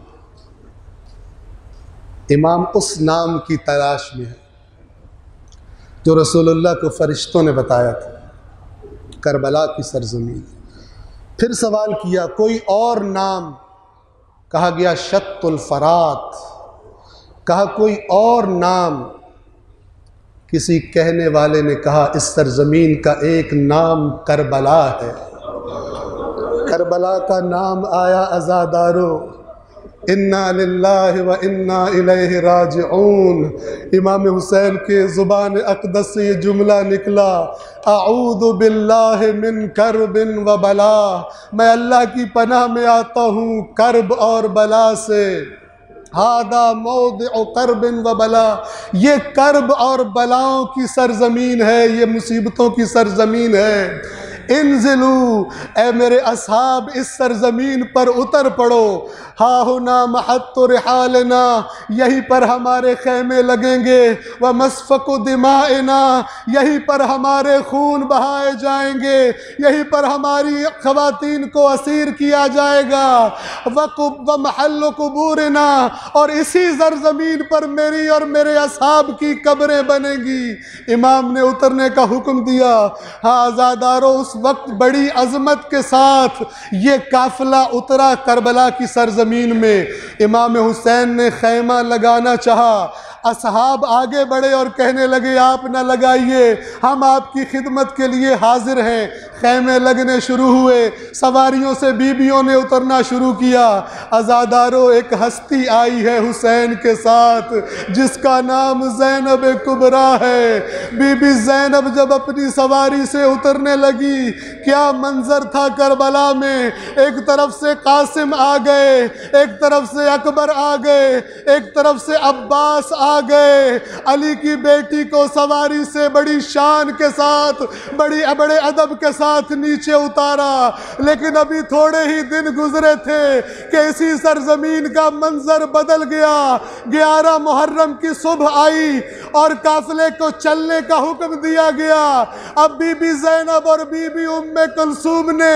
C: इमाम उस नाम की तलाश में है जो रसूलुल्लाह को फरिश्तों ने बताया था, करबला की सरजमीन। फिर सवाल किया कोई और नाम, कहा गया शत्तुल फरात। कहा कोई और नाम, किसी कहने वाले ने कहा इस सरजमीन का एक नाम करबला है। करबला का नाम आया अज़ादारो, इन्ना लिल्लाहि व इन्ना इलैहि राजिऊन। इमाम हुसैन के ज़ुबान अक़दस से ये जुमला निकला, अऊज़ु बिल्लाहि मिन करबिन व बला, मैं अल्लाह की पनाह में आता हूँ कर्ब और बला से। हादा मौदिउ करबिन व बला, ये कर्ब और बलाओं की सरजमीन है, ये मुसीबतों की सरजमीन है। इंजिलू, ए मेरे असहाब इस सरजमीन पर उतर पड़ो। हा हुना महत्तु रिहालना, यहीं पर हमारे खैमे लगेंगे। व मसफ़कु दिमाइना, यहीं पर हमारे खून बहाए जाएंगे, यहीं पर हमारी ख़वातीन को असीर किया जाएगा। वक़ुब व महल्लु कुबूरना, और इसी सरजमीन पर मेरी और मेरे असहाब की कब्रें बनेगी। इमाम ने उतरने का हुक्म दिया। हाँ आज़ादारों, उस वक्त बड़ी अज़मत के साथ ये काफ़िला उतरा करबला की सरजमीन में। इमाम हुसैन ने खैमा लगाना चाहा, असहाब आगे बढ़े और कहने लगे आप न लगाइए, हम आपकी खिदमत के लिए हाजिर हैं। खैमे लगने शुरू हुए, सवारियों से बीबियों ने उतरना शुरू किया। अज़ादारों, एक हस्ती आई है हुसैन के साथ जिसका नाम ज़ैनब कुबरा है। बीबी ज़ैनब जब अपनी सवारी से उतरने लगी, क्या मंजर था करबला में। एक तरफ से कासिम आ गए, एक तरफ से अकबर आ गए, एक तरफ से अब्बास आ गए। अली की बेटी को सवारी से बड़ी शान के साथ, बड़ी बड़े अदब के साथ नीचे उतारा। लेकिन अभी थोड़े ही दिन गुजरे थे कि इसी सरजमीन का मंजर बदल गया। ग्यारह मुहर्रम की सुबह आई और काफिले को चलने का हुक्म दिया गया। अब बीबी ज़ैनब और बीबी उम्मे कुलसूम ने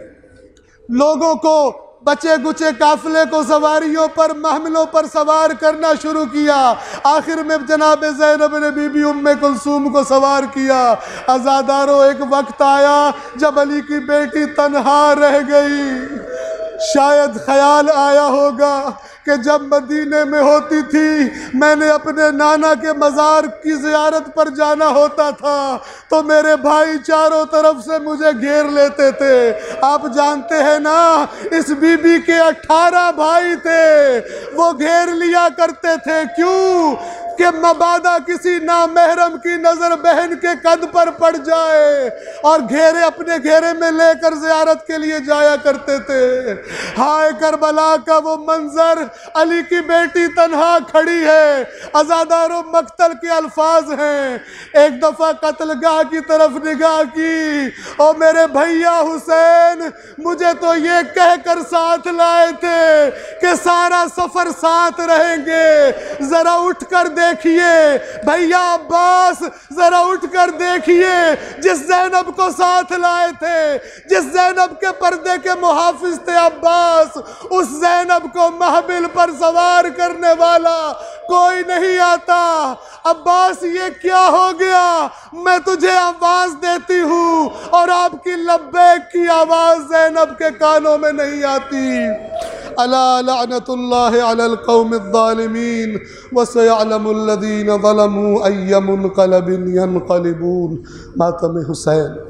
C: लोगों को, बचे गुचे काफिले को सवारियों पर, महमिलों पर सवार करना शुरू किया। आखिर में जनाब ज़ैनब ने बीबी उम्मे कुलसूम को सवार किया। अज़ादारों, एक वक्त आया जब अली की बेटी तन्हा रह गई। शायद ख्याल आया होगा कि जब मदीने में होती थी, मैंने अपने नाना के मज़ार की ज़ियारत पर जाना होता था तो मेरे भाई चारों तरफ से मुझे घेर लेते थे। आप जानते हैं ना, इस बीबी के अठारह भाई थे, वो घेर लिया करते थे। क्यों? कि मबादा किसी नामहरम की नज़र बहन के कद पर पड़ जाए, और घेरे अपने घेरे में लेकर ज़ियारत के लिए जाया करते थे। हाय करबला का वो मंजर, अली की बेटी तन्हा खड़ी है। अज़ादारों, मक्तल के अल्फाज हैं। एक दफ़ा कत्लगाह की तरफ निगाह की, ओ मेरे भैया हुसैन, मुझे तो ये कहकर साथ लाए थे कि सारा सफ़र साथ रहेंगे। ज़रा उठ कर देखिए भैया अब्बास, ज़रा उठ कर देखिए, जिस ज़ैनब को साथ लाए थे, जिस ज़ैनब के पर्दे के मुहाफिज थे अब्बास, उस ज़ैनब को महबिल पर सवार करने वाला कोई नहीं आता। अब्बास, ये क्या हो गया? मैं तुझे आवाज़ देती हूँ और आपकी लब्बैक की आवाज़ ज़ैनब के कानों में नहीं आती। अला लअनतुल्लाहि अलल कौमिज़ ज़ालिमीन व सयअलमुल्लज़ीना ज़लमू अय्य मुनक़लबिन यनक़लिबून। मातम हुसैन।